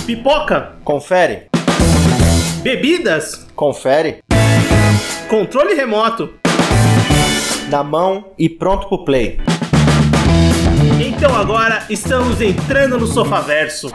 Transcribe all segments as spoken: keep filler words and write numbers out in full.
Pipoca? Confere. Bebidas? Confere. Controle remoto? Na mão e pronto pro play. Então agora estamos entrando no Sofaverso.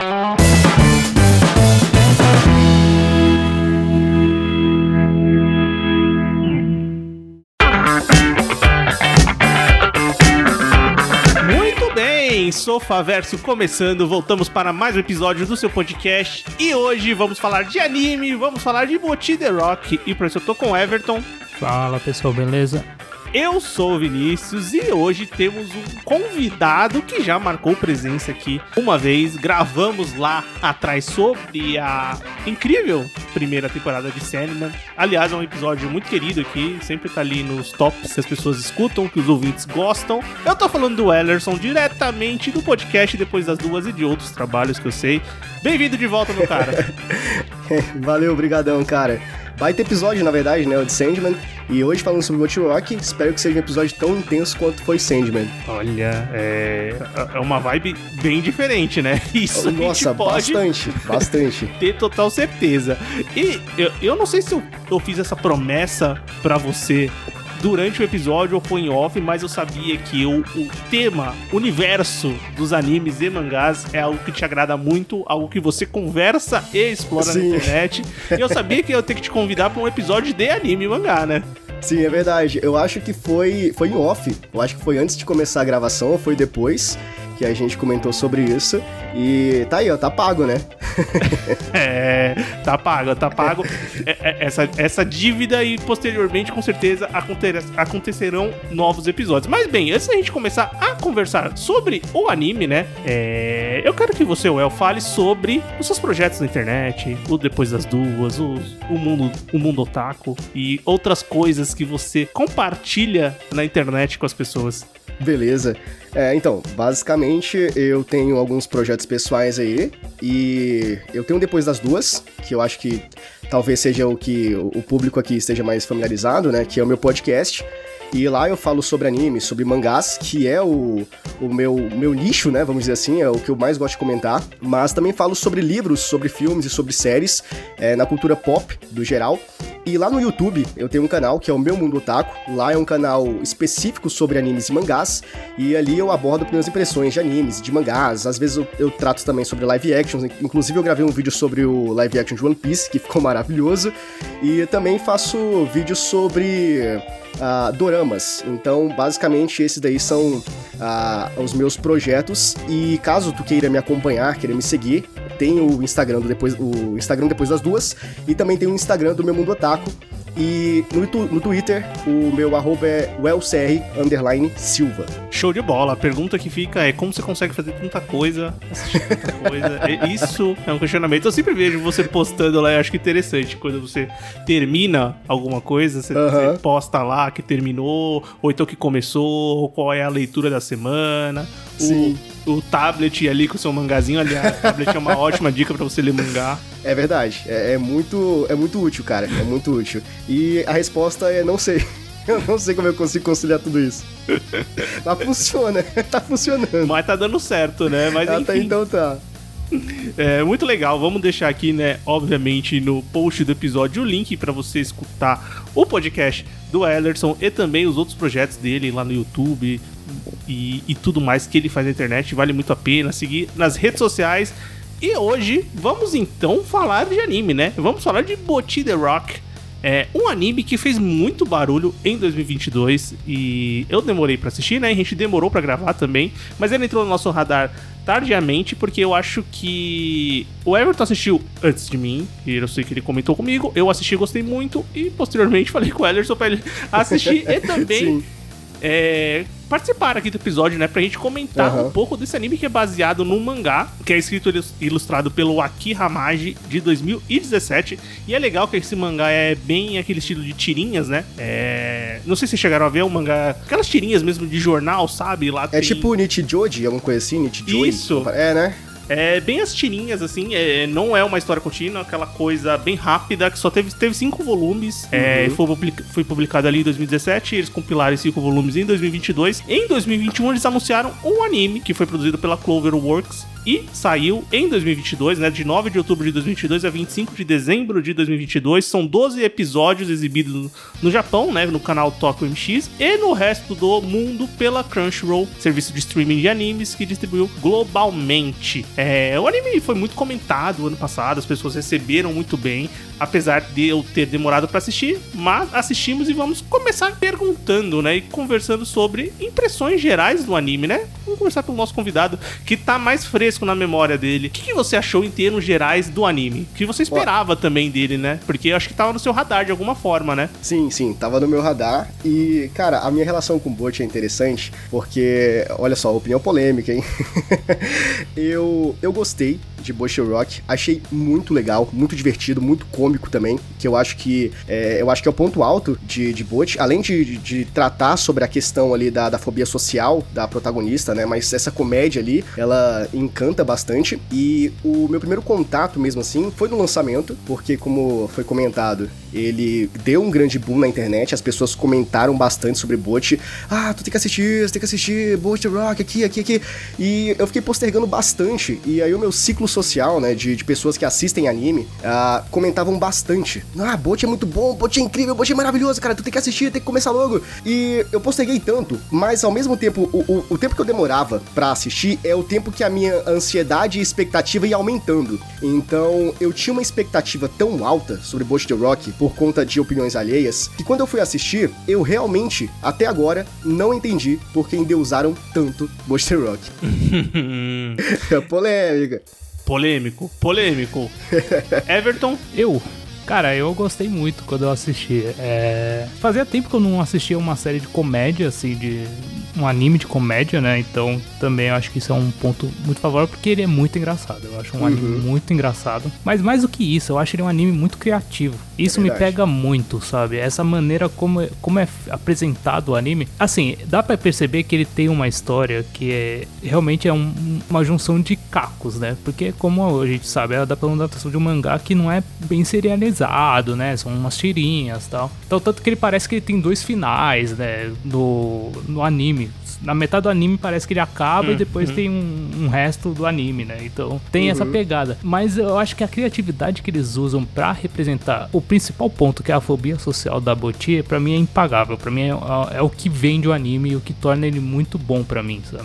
Muito bem, Sofaverso começando, voltamos para mais um episódio do seu podcast. E hoje vamos falar de anime, vamos falar de Boti The Rock. E por isso eu tô com o Everton. Fala pessoal, beleza? Eu sou o Vinícius e hoje temos um convidado que já marcou presença aqui uma vez. Gravamos lá atrás sobre a incrível primeira temporada de Sandman. Aliás, é um episódio muito querido aqui, sempre tá ali nos tops que as pessoas escutam, que os ouvintes gostam. Eu tô falando do Ellerson, diretamente do podcast Depois das Duas e de outros trabalhos que eu sei. Bem-vindo de volta, meu cara. Valeu, brigadão, cara. Baita episódio, na verdade, né, o de Sandman. E hoje falando sobre Boti The Rock, espero que seja um episódio tão intenso quanto foi Sandman. Olha, é, é uma vibe bem diferente, né? Isso Nossa, a gente pode bastante, bastante. ter total certeza. E eu, eu não sei se eu, eu fiz essa promessa pra você durante o episódio ou foi em off, mas eu sabia que o, o tema, universo dos animes e mangás é algo que te agrada muito, algo que você conversa e explora Sim. na internet. E eu sabia que eu ia ter que te convidar pra um episódio de anime e mangá, né? Sim, é verdade. Eu acho que foi, foi em off. Eu acho que foi antes de começar a gravação ou foi depois que a gente comentou sobre isso. E tá aí, ó, tá pago, né? É, tá pago, tá pago. Essa, essa dívida e posteriormente, com certeza, acontecerão novos episódios. Mas bem, antes da gente começar a conversar sobre o anime, né? É, eu quero que você, Well, fale sobre os seus projetos na internet, o Depois das Duas, o, o, mundo, o mundo otaku e outras coisas que você compartilha na internet com as pessoas. Beleza. É, então, basicamente eu tenho alguns projetos pessoais aí e eu tenho Depois das Duas, que eu acho que talvez seja o que o público aqui esteja mais familiarizado, né, que é o meu podcast. E lá eu falo sobre anime, sobre mangás, que é o, o meu, meu nicho, né, vamos dizer assim, é o que eu mais gosto de comentar. Mas também falo sobre livros, sobre filmes e sobre séries, é, na cultura pop, do geral. E lá no YouTube eu tenho um canal que é o Meu Mundo Otaku. Lá é um canal específico sobre animes e mangás. E ali eu abordo minhas impressões de animes, de mangás. Às vezes eu, eu trato também sobre live actions. Inclusive eu gravei um vídeo sobre o live action de One Piece, que ficou maravilhoso. E também faço vídeos sobre... Uh, doramas. Então, basicamente, esses daí são uh, os meus projetos. E caso tu queira me acompanhar, queira me seguir, tem o Instagram do Depois, o Instagram Depois das Duas e também tem o Instagram do Meu Mundo Otaku. E no, no Twitter, o meu arroba é wellcr underline Silva. Show de bola. A pergunta que fica é como você consegue fazer tanta coisa, assistir tanta coisa. Isso é um questionamento. Eu sempre vejo você postando lá, eu acho que interessante. Quando você termina alguma coisa, você, uh-huh. você posta lá que terminou, ou então que começou, qual é a leitura da semana. Sim. O, o tablet ali com o seu mangazinho. Aliás, o tablet é uma ótima dica pra você ler mangá. É verdade, é, é, muito, é muito útil, cara, é muito útil. E a resposta é não sei, eu não sei como eu consigo conciliar tudo isso. Mas funciona, tá funcionando. Mas tá dando certo, né? Mas enfim. Até então tá. É muito legal, vamos deixar aqui, né, obviamente no post do episódio o link pra você escutar o podcast do Ellerson e também os outros projetos dele lá no YouTube e, e tudo mais que ele faz na internet. Vale muito a pena seguir nas redes sociais. E hoje vamos então falar de anime, né? Vamos falar de Boti The Rock. É um anime que fez muito barulho em dois mil e vinte e dois e eu demorei pra assistir, né? A gente demorou pra gravar também, mas ele entrou no nosso radar tardiamente porque eu acho que o Everton assistiu antes de mim e eu sei que ele comentou comigo, eu assisti, gostei muito e posteriormente falei com o Ellerson pra ele assistir e também é, participar aqui do episódio, né, pra gente comentar uhum. um pouco desse anime que é baseado num mangá, que é escrito e ilustrado pelo Aki Hamage, de dois mil e dezessete, e é legal que esse mangá é bem aquele estilo de tirinhas, né, é... não sei se vocês chegaram a ver o mangá, aquelas tirinhas mesmo de jornal, sabe, lá é tem... tipo Nichijoji, alguma coisa assim, Nichijoji? Isso! É, né? É bem as tirinhas, assim, é, não é uma história contínua, aquela coisa bem rápida, que só teve, teve cinco volumes, uhum. é, foi, public, foi publicado ali em dois mil e dezessete, eles compilaram os cinco volumes em dois mil e vinte e dois. Em dois mil e vinte e um eles anunciaram um anime que foi produzido pela Cloverworks e saiu em dois mil e vinte e dois, né, de nove de outubro de dois mil e vinte e dois a vinte e cinco de dezembro de dois mil e vinte e dois. São doze episódios exibidos no Japão, né, no canal Tokyo M X, e no resto do mundo pela Crunchyroll, serviço de streaming de animes que distribuiu globalmente. É, o anime foi muito comentado ano passado, as pessoas receberam muito bem, apesar de eu ter demorado pra assistir, mas assistimos e vamos começar perguntando, né, e conversando sobre impressões gerais do anime, né? Vamos conversar com o nosso convidado, que tá mais fresco na memória dele. O que, que você achou em termos gerais do anime? O que você esperava também dele, né? Porque eu acho que tava no seu radar de alguma forma, né? Sim, sim, tava no meu radar. E, cara, a minha relação com o Butch é interessante, porque, olha só, opinião polêmica, hein? eu, eu gostei de Butch Rock, achei muito legal, muito divertido, muito cômico também, que eu acho que é, eu acho que é o ponto alto de, de Butch, além de, de, de tratar sobre a questão ali da, da fobia social da protagonista, né, mas essa comédia ali, ela encanta bastante, e o meu primeiro contato mesmo assim foi no lançamento, porque como foi comentado, ele deu um grande boom na internet, as pessoas comentaram bastante sobre Butch, ah, tu tem que assistir, tu tem que assistir Butch Rock aqui, aqui, aqui, e eu fiquei postergando bastante, e aí o meu ciclo social, né, de, de pessoas que assistem anime, uh, comentavam bastante. Ah, Butch é muito bom, Butch é incrível, Butch é maravilhoso, cara, tu tem que assistir, tem que começar logo. E eu posterguei tanto, mas ao mesmo tempo, o, o, o tempo que eu demorava pra assistir é o tempo que a minha ansiedade e expectativa ia aumentando. Então, eu tinha uma expectativa tão alta sobre Butch the Rock, por conta de opiniões alheias, que quando eu fui assistir, eu realmente, até agora, não entendi por que endeusaram tanto Butch the Rock. É polêmica. Polêmico, polêmico. Everton? Eu? Cara, eu gostei muito quando eu assisti. É... Fazia tempo que eu não assistia uma série de comédia, assim, de um anime de comédia, né? Então, também eu acho que isso é um ponto muito favorável, porque ele é muito engraçado. Eu acho um uhum. anime muito engraçado. Mas mais do que isso, eu acho ele um anime muito criativo. Isso é me pega muito, sabe? Essa maneira como é, como é apresentado o anime. Assim, dá pra perceber que ele tem uma história que é realmente é um, uma junção de cacos, né? Porque, como a gente sabe, é da adaptação de um mangá que não é bem serializado, né? São umas tirinhas e tal. Então, tanto que ele parece que ele tem dois finais, né? No, no anime. Na metade do anime parece que ele acaba hum, e depois hum. tem um, um resto do anime, né? Então tem uhum. essa pegada. Mas eu acho que a criatividade que eles usam pra representar o principal ponto, que é a fobia social da Butch, pra mim é impagável. Pra mim é, é o que vende o anime e o que torna ele muito bom pra mim, sabe?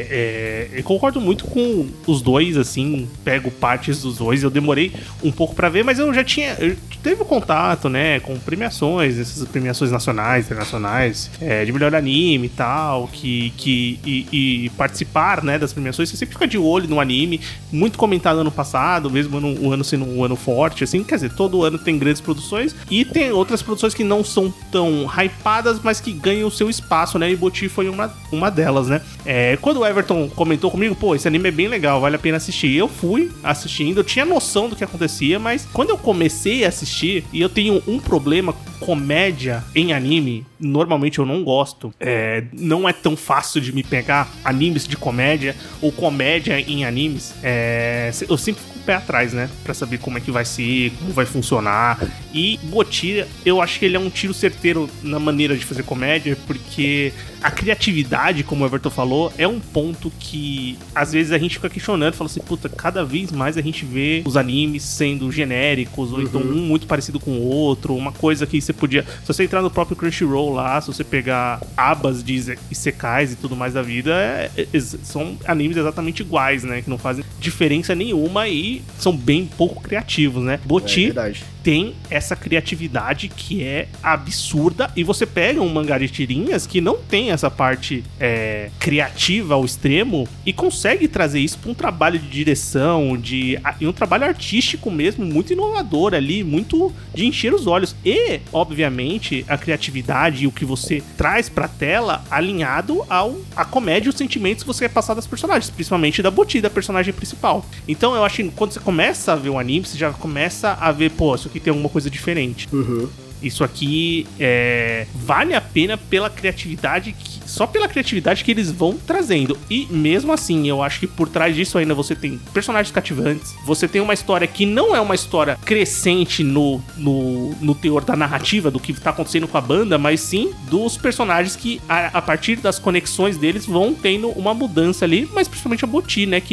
É, é, eu concordo muito com os dois, assim, pego partes dos dois. Eu demorei um pouco pra ver, mas eu já tinha... Eu teve contato, né, com premiações, essas premiações nacionais, internacionais, é, de melhor anime e tal, que Que, e, e participar, né, das premiações. Você sempre fica de olho no anime, muito comentado ano passado, mesmo ano, o ano sendo um ano forte, assim, quer dizer, todo ano tem grandes produções e tem outras produções que não são tão hypadas, mas que ganham o seu espaço, né, e Butch foi uma, uma delas, né. É, quando o Everton comentou comigo, pô, esse anime é bem legal, vale a pena assistir, eu fui assistindo, eu tinha noção do que acontecia, mas quando eu comecei a assistir, e eu tenho um problema com comédia em anime, normalmente eu não gosto, é, não é tão fácil de me pegar animes de comédia ou comédia em animes, é, eu sempre fico com o pé atrás, né, pra saber como é que vai ser, como vai funcionar. E Butch, eu acho que ele é um tiro certeiro na maneira de fazer comédia, porque a criatividade, como o Everton falou, é um ponto que às vezes a gente fica questionando, fala assim, puta, cada vez mais a gente vê os animes sendo genéricos, ou uhum. então um muito parecido com o outro, uma coisa que você podia, se você entrar no próprio Crunchyroll lá, se você pegar abas de isekais e tudo mais da vida, é, é, são animes exatamente iguais, né, que não fazem diferença nenhuma e são bem pouco criativos, né. Butch é tem essa criatividade que é absurda, e você pega um mangá de tirinhas que não tem essa parte é, criativa ao extremo e consegue trazer isso para um trabalho de direção, de e um trabalho artístico mesmo, muito inovador ali, muito de encher os olhos, e obviamente a criatividade e o que você traz pra tela alinhado ao a comédia e os sentimentos que você quer passar das personagens, principalmente da Butch, da personagem principal. Então eu acho que quando você começa a ver o anime, você já começa a ver, pô, isso aqui tem alguma coisa diferente. Uhum. Isso aqui é, vale a pena pela criatividade, que, só pela criatividade que eles vão trazendo. E mesmo assim, eu acho que por trás disso ainda você tem personagens cativantes, você tem uma história que não é uma história crescente no, no, no teor da narrativa, do que tá acontecendo com a banda, mas sim dos personagens que, a, a partir das conexões deles, vão tendo uma mudança ali, mas principalmente a Butch, né, que é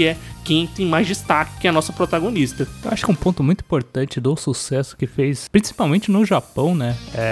quem tem mais destaque, que é a nossa protagonista. Eu acho que um ponto muito importante do sucesso que fez, principalmente no Japão, né,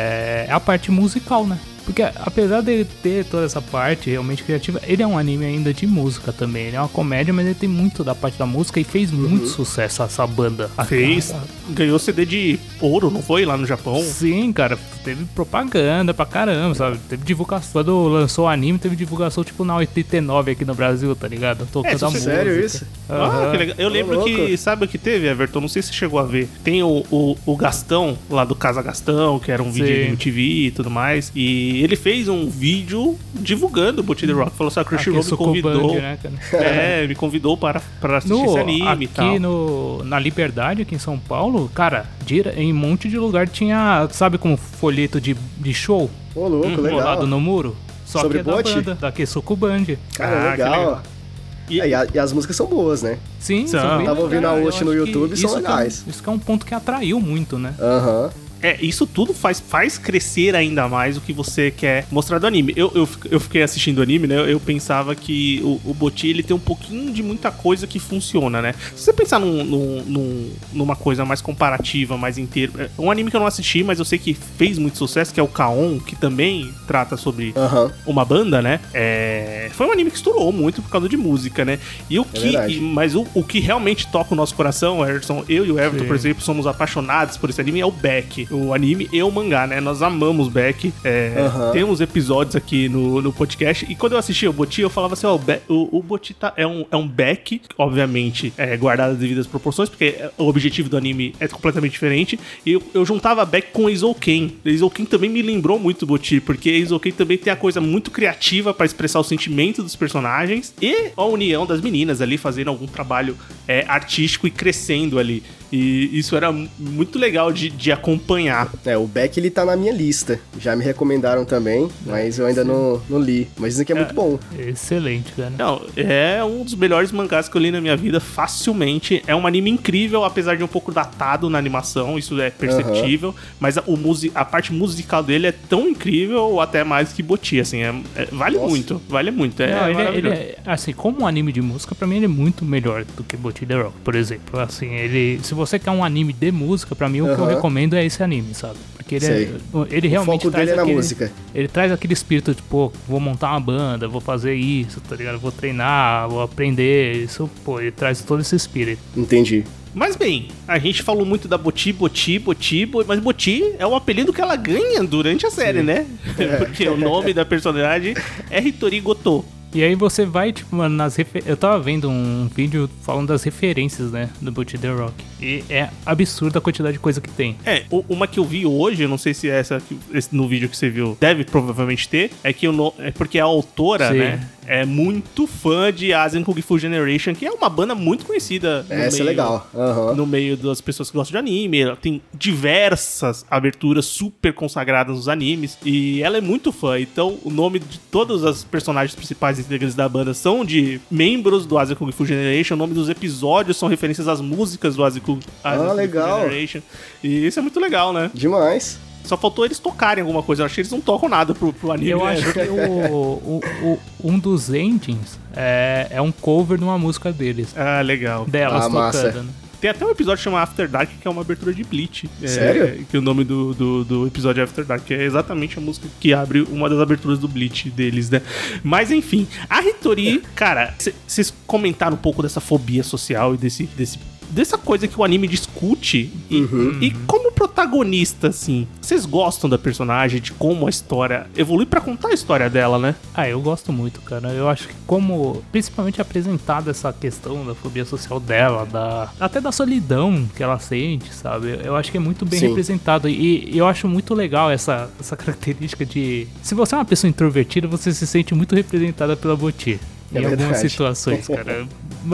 é a parte musical, né? Porque apesar dele ter toda essa parte realmente criativa, ele é um anime ainda de música também. Ele é uma comédia, mas ele tem muito da parte da música e fez uhum. muito sucesso essa banda. Fez. A... Ganhou C D de ouro, não foi? Lá no Japão? Sim, cara. Teve propaganda pra caramba, sabe? Teve divulgação. Quando lançou o anime, teve divulgação tipo na oitenta e nove aqui no Brasil, tá ligado? Tocando é, a música. Sério isso? Uhum. Ah, que legal. Eu lembro oh, que, sabe o que teve, Everton? Não sei se você chegou a ver. Tem o, o, o Gastão, lá do Casa Gastão, que era um Sim. vídeo de M T V e tudo mais. E ele fez um vídeo divulgando o Bot The Rock. Falou assim, a Crunchyroll me convidou. Band, né, é, me convidou para, para assistir no, esse anime aqui e tal. Aqui no, na Liberdade, aqui em São Paulo, cara, em um monte de lugar tinha, sabe como folheto de, de show? Ô, louco, hum, legal. Colado no muro. Só Sobre que é bot? da banda, da Keisuko Band. Cara, ah, legal. legal. E, é, e, a, e as músicas são boas, né? Sim, são. são Tava ouvindo a host no YouTube e são legais. Que é, isso que é um ponto que atraiu muito, né? Aham. Uhum. É, isso tudo faz, faz crescer ainda mais o que você quer mostrar do anime. Eu, eu, eu fiquei assistindo o anime, né? Eu pensava que o, o Bot, ele tem um pouquinho de muita coisa que funciona, né? Se você pensar num, num, num, numa coisa mais comparativa, mais inteira... Um anime que eu não assisti, mas eu sei que fez muito sucesso, que é o K-On!, que também trata sobre uhum. uma banda, né? É, foi um anime que estourou muito por causa de música, né? E o que, é e, mas o, o que realmente toca o nosso coração, Emerson, eu e o Everton, Sim. por exemplo, somos apaixonados por esse anime, é o Beck. O anime e o mangá, né? Nós amamos Beck. É, uhum. Temos episódios aqui no, no podcast. E quando eu assistia o Bot, eu falava assim: ó, o, Be- o, o Bot tá, é, um, é um Beck, obviamente, é, guardado as devidas proporções, porque o objetivo do anime é completamente diferente. E eu, eu juntava Beck com Eizouken. Eizouken também me lembrou muito o Bot, porque Eizouken também tem a coisa muito criativa pra expressar o sentimento dos personagens e a união das meninas ali fazendo algum trabalho é, artístico e crescendo ali. E isso era muito legal de, de acompanhar. É, o Beck, ele tá na minha lista. Já me recomendaram também, mas eu ainda não, não li. Mas dizem que é, é muito bom. Excelente, cara. Não, é um dos melhores mangás que eu li na minha vida, facilmente. É um anime incrível, apesar de um pouco datado na animação, isso é perceptível. Uhum. Mas a, o musi- a parte musical dele é tão incrível, ou até mais que Bot, assim. É, é, vale Nossa. muito, vale muito. É, não, ele, maravilhoso. Ele é, assim, como um anime de música, pra mim ele é muito melhor do que Bot The Rock, por exemplo. Assim, ele... Se você quer um anime de música, pra mim uhum. o que eu recomendo é esse anime, sabe? Porque ele, é, ele realmente o foco traz dele é aquele, na música. Ele traz aquele espírito de, pô, vou montar uma banda, vou fazer isso, tá ligado? Vou treinar, vou aprender, isso, pô, ele traz todo esse espírito. Entendi. Mas bem, a gente falou muito da Boti, Boti, Boti, mas Boti é o apelido que ela ganha durante a série, Sim. né? É. Porque o nome da personagem é Hitori Goto. E aí você vai, tipo, mano, nas refer... Eu tava vendo um vídeo falando das referências, né, do Bot The Rock. E é absurda a quantidade de coisa que tem. É, uma que eu vi hoje, eu não sei se é essa no vídeo que você viu, deve provavelmente ter, é que eu não... é porque a autora, Sim. né, é muito fã de Asian Kung Fu Generation, que é uma banda muito conhecida. No Essa meio, é legal. Uhum. No meio das pessoas que gostam de anime. Ela tem diversas aberturas super consagradas nos animes. E ela é muito fã. Então, o nome de todas as personagens principais integrantes da banda são de membros do Asian Kung Fu Generation. O nome dos episódios são referências às músicas do Asian Kung, Asian ah, Kung legal. Fu Generation. E isso é muito legal, né? Demais. Só faltou eles tocarem alguma coisa. Eu acho que eles não tocam nada pro, pro anime. Eu né? acho que o, o, o, um dos endings é, é um cover de uma música deles. Ah, legal. Delas ah, tocando, massa. né? Tem até um episódio chamado After Dark, que é uma abertura de Bleach. Sério? É, que o nome do, do, do episódio é After Dark, que é exatamente a música que abre uma das aberturas do Bleach deles, né? Mas enfim, a Hitori, cara, vocês comentaram um pouco dessa fobia social e desse... desse dessa coisa que o anime discute e, uhum. e como protagonista, assim, vocês gostam da personagem, de como a história evolui pra contar a história dela, né? Ah, eu gosto muito, cara. Eu acho que como, principalmente apresentada essa questão da fobia social dela, da até da solidão que ela sente, sabe? Eu acho que é muito bem Sim. representado e, e eu acho muito legal essa, essa característica de... Se você é uma pessoa introvertida, você se sente muito representada pela Boti. É em verdade. algumas situações, cara.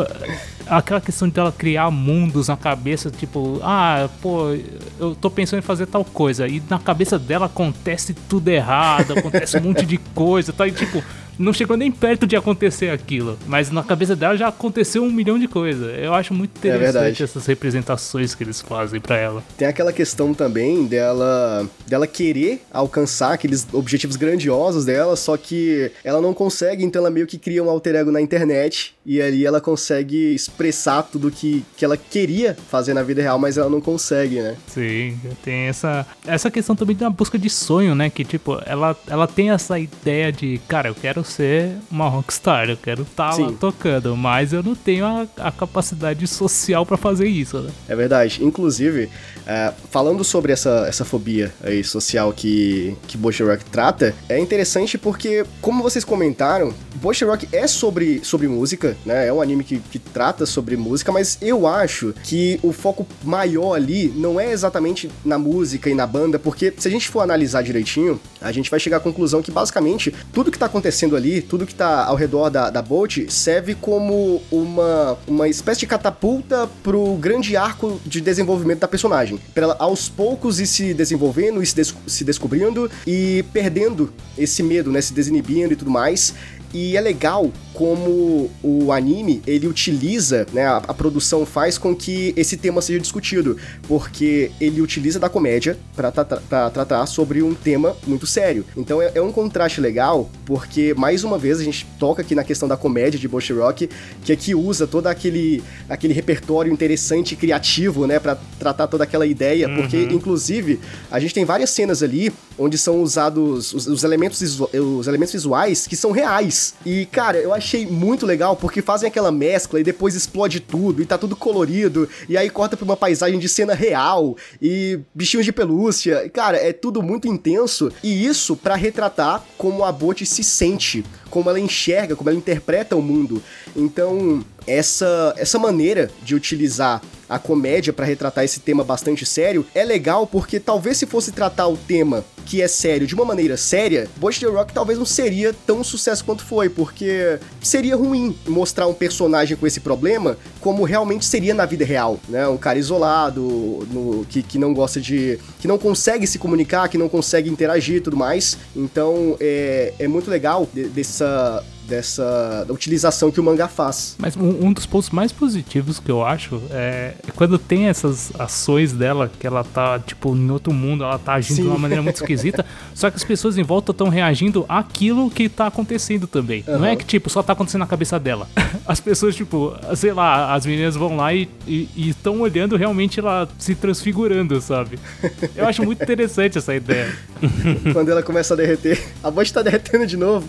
Aquela questão dela criar mundos na cabeça, tipo, ah, pô, eu tô pensando em fazer tal coisa. E na cabeça dela acontece tudo errado, acontece um monte de coisa, tá? E tipo, não chegou nem perto de acontecer aquilo. Mas na cabeça dela já aconteceu um milhão de coisas. Eu acho muito interessante é essas representações que eles fazem pra ela. Tem aquela questão também dela, dela querer alcançar aqueles objetivos grandiosos dela, só que ela não consegue, então ela meio que cria um alter ego na internet e ali ela consegue expressar tudo que, que ela queria fazer na vida real, mas ela não consegue, né? Sim, tem essa, essa questão também da busca de sonho, né? Que, tipo, ela, ela tem essa ideia de, cara, eu quero ser uma rockstar, eu quero estar lá tocando, mas eu não tenho a, a capacidade social pra fazer isso, né? É verdade. Inclusive, uh, falando sobre essa, essa fobia aí social que, que Boshi Rock trata, é interessante porque, como vocês comentaram, Boshi Rock é sobre, sobre música, né? É um anime que, que trata sobre música, mas eu acho que o foco maior ali não é exatamente na música e na banda, porque se a gente for analisar direitinho, a gente vai chegar à conclusão que basicamente tudo que tá acontecendo ali, tudo que tá ao redor da, da Bolt serve como uma, uma espécie de catapulta pro grande arco de desenvolvimento da personagem, pra ela aos poucos ir se desenvolvendo e se, des- se descobrindo e perdendo esse medo, né, se desinibindo e tudo mais. E é legal como o anime, ele utiliza, né, a, a produção faz com que esse tema seja discutido, porque ele utiliza da comédia pra, tra- pra tratar sobre um tema muito sério. Então é, é um contraste legal, porque, mais uma vez, a gente toca aqui na questão da comédia de Boshi Rock, que aqui usa todo aquele, aquele repertório interessante e criativo, né, pra tratar toda aquela ideia, uhum. Porque, inclusive, a gente tem várias cenas ali onde são usados os, os, elementos, os elementos visuais que são reais. E, cara, eu achei muito legal porque fazem aquela mescla e depois explode tudo e tá tudo colorido e aí corta pra uma paisagem de cena real e bichinhos de pelúcia. Cara, é tudo muito intenso e isso pra retratar como a Bochi se sente, como ela enxerga, como ela interpreta o mundo. Então, essa, essa maneira de utilizar a comédia pra retratar esse tema bastante sério é legal porque talvez se fosse tratar o tema que é sério de uma maneira séria, Boshi the Rock talvez não seria tão sucesso quanto foi, porque seria ruim mostrar um personagem com esse problema como realmente seria na vida real, né? Um cara isolado, no, que, que não gosta de... que não consegue se comunicar, que não consegue interagir e tudo mais. Então, é, é muito legal de, dessa... dessa utilização que o mangá faz. Mas um, um dos pontos mais positivos que eu acho é, é quando tem essas ações dela, que ela tá, tipo, em outro mundo, ela tá agindo Sim. de uma maneira muito esquisita, só que as pessoas em volta estão reagindo àquilo que tá acontecendo também. Uhum. Não é que, tipo, só tá acontecendo na cabeça dela. As pessoas, tipo, sei lá, as meninas vão lá e estão olhando realmente ela se transfigurando, sabe? Eu acho muito interessante essa ideia. Quando ela começa a derreter, a voz tá derretendo de novo.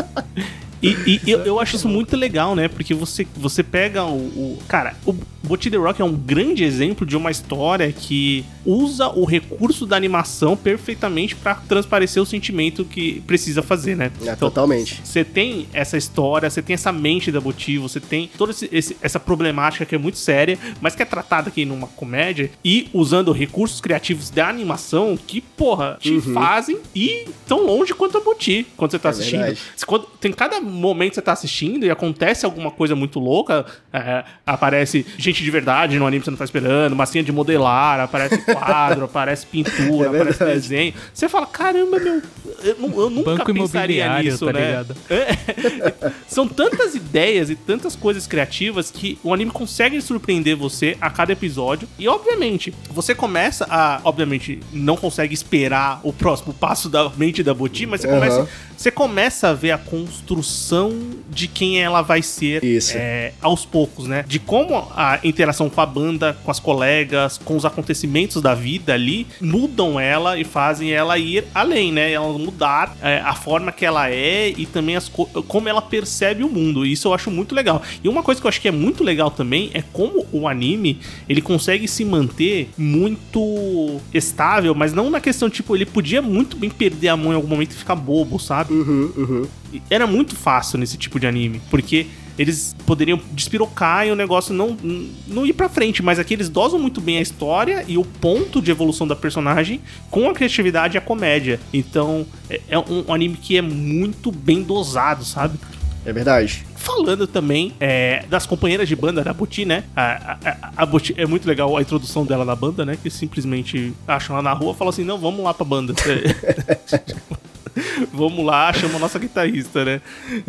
E, e eu, eu acho isso muito legal, né? Porque você, você pega o, o... Cara, o Bochi the Rock é um grande exemplo de uma história que usa o recurso da animação perfeitamente pra transparecer o sentimento que precisa fazer, né? É, então, totalmente. Você tem essa história, você tem essa mente da Bochi, você tem toda esse, esse, essa problemática que é muito séria, mas que é tratada aqui numa comédia e usando recursos criativos da animação que, porra, te uhum. fazem ir tão longe quanto a Bochi quando você tá é assistindo. Você, quando, tem cada momento que você tá assistindo e acontece alguma coisa muito louca, é, aparece gente de verdade no anime que você não tá esperando, massinha de modelar, aparece quadro, aparece pintura, é aparece desenho. Você fala, caramba, meu, eu, eu nunca Banco pensaria nisso, tá né? Ligado? É, são tantas ideias e tantas coisas criativas que o anime consegue surpreender você a cada episódio e, obviamente, você começa a, obviamente, não consegue esperar o próximo passo da mente da Bochi, mas você, uhum. começa, você começa a ver a construção de quem ela vai ser é, aos poucos, né? De como a interação com a banda, com as colegas, com os acontecimentos da vida ali, mudam ela e fazem ela ir além, né? Ela mudar é, a forma que ela é e também as co- como ela percebe o mundo. Isso eu acho muito legal. E uma coisa que eu acho que é muito legal também é como o anime, ele consegue se manter muito estável, mas não na questão, tipo, ele podia muito bem perder a mão em algum momento e ficar bobo, sabe? Uhum, uhum. Era muito fácil nesse tipo de anime, porque eles poderiam despirocar e o negócio não, não ir pra frente, mas aqui eles dosam muito bem a história e o ponto de evolução da personagem com a criatividade e a comédia. Então, é, é um anime que é muito bem dosado, sabe? É verdade. Falando também é, das companheiras de banda da Bochi, né? A, a, a Bochi, é muito legal a introdução dela na banda, né? Que simplesmente acham ela na rua e falam assim, não, vamos lá pra banda. Vamos lá, chama a nossa guitarrista, né?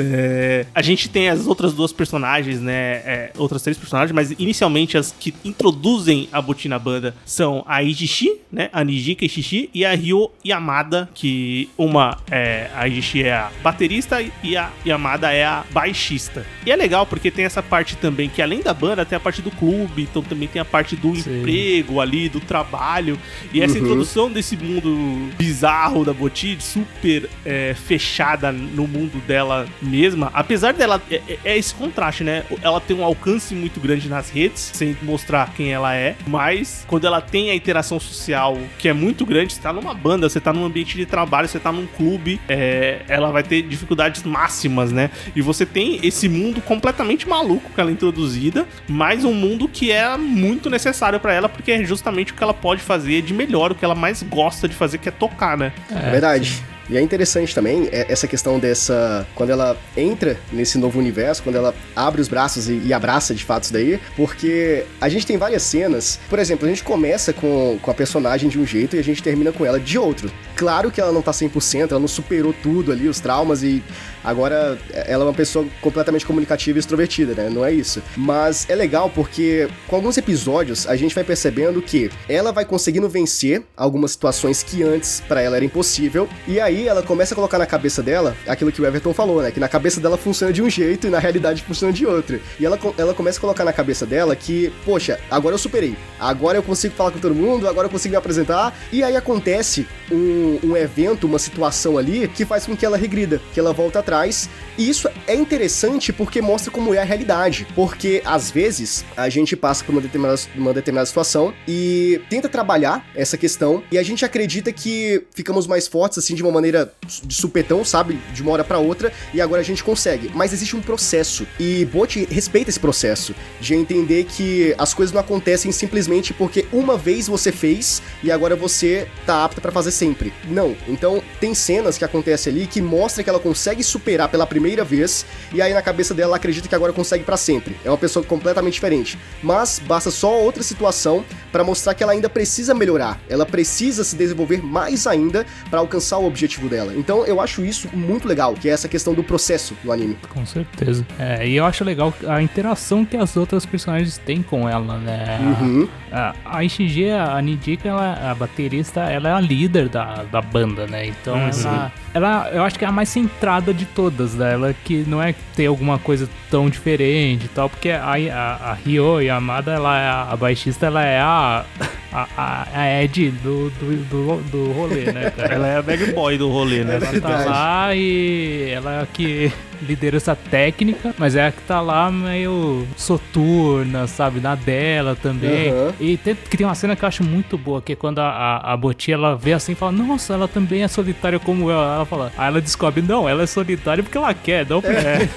É, a gente tem as outras duas personagens, né? É, outras três personagens, mas inicialmente as que introduzem a Boti na banda são a Ijishi, né? A Nijika Ishishi e a Ryo Yamada, que uma é a Ijishi é a baterista e a Yamada é a baixista. E é legal porque tem essa parte também que além da banda tem a parte do clube, então também tem a parte do Sim. emprego ali, do trabalho. E essa uhum. introdução desse mundo bizarro da Boti, super é, fechada no mundo dela mesma, apesar dela, é, é esse contraste, né? Ela tem um alcance muito grande nas redes, sem mostrar quem ela é, mas quando ela tem a interação social, que é muito grande, você tá numa banda, você tá num ambiente de trabalho, você tá num clube, é, ela vai ter dificuldades máximas, né? E você tem esse mundo completamente maluco que ela é introduzida, mas um mundo que é muito necessário pra ela, porque é justamente o que ela pode fazer de melhor, o que ela mais gosta de fazer, que é tocar, né? É verdade. Sim. E é interessante também essa questão dessa... Quando ela entra nesse novo universo, quando ela abre os braços e, e abraça de fato isso daí, porque a gente tem várias cenas. Por exemplo, a gente começa com, com a personagem de um jeito e a gente termina com ela de outro. Claro que ela não tá cem por cento, ela não superou tudo ali, os traumas, e agora ela é uma pessoa completamente comunicativa e extrovertida, né? Não é isso. Mas é legal porque com alguns episódios a gente vai percebendo que ela vai conseguindo vencer algumas situações que antes pra ela era impossível, e aí ela começa a colocar na cabeça dela aquilo que o Everton falou, né? Que na cabeça dela funciona de um jeito e na realidade funciona de outro. E ela, ela começa a colocar na cabeça dela que, poxa, agora eu superei. Agora eu consigo falar com todo mundo, agora eu consigo me apresentar. E aí acontece um, um evento, uma situação ali que faz com que ela regrida, que ela volta atrás. E isso é interessante porque mostra como é a realidade. Porque, às vezes, a gente passa por uma determinada, uma determinada situação e tenta trabalhar essa questão e a gente acredita que ficamos mais fortes, assim, de uma maneira de supetão, sabe? De uma hora pra outra, e agora a gente consegue. Mas existe um processo, e Boti respeita esse processo, de entender que as coisas não acontecem simplesmente porque uma vez você fez, e agora você tá apta pra fazer sempre. Não. Então, tem cenas que acontecem ali que mostra que ela consegue superar pela primeira vez, e aí na cabeça dela ela acredita que agora consegue pra sempre. É uma pessoa completamente diferente. Mas basta só outra situação pra mostrar que ela ainda precisa melhorar. Ela precisa se desenvolver mais ainda pra alcançar o objetivo dela. Então eu acho isso muito legal, que é essa questão do processo no anime. Com certeza. É, e eu acho legal a interação que as outras personagens têm com ela, né? Uhum. A, a Ishige, a Nijika, ela, a baterista, ela é a líder da, da banda, né? Então uhum. ela, ela, eu acho que é a mais centrada de todas, né? Ela que não é que tem alguma coisa tão diferente e tal, porque a, a, a Ryo Yamada, ela é a, a baixista, ela é a... A, a, a Ed do, do, do, do rolê, né, cara? Ela é a bad boy do rolê, né? Ela tá lá e ela é a que lidera essa técnica, mas é a que tá lá meio soturna, sabe? Na dela também. Uhum. E tem, que tem uma cena que eu acho muito boa, que é quando a, a, a Boti, ela vê assim e fala, nossa, ela também é solitária como eu. Ela fala, aí ela descobre, não, ela é solitária porque ela quer, não porque... É.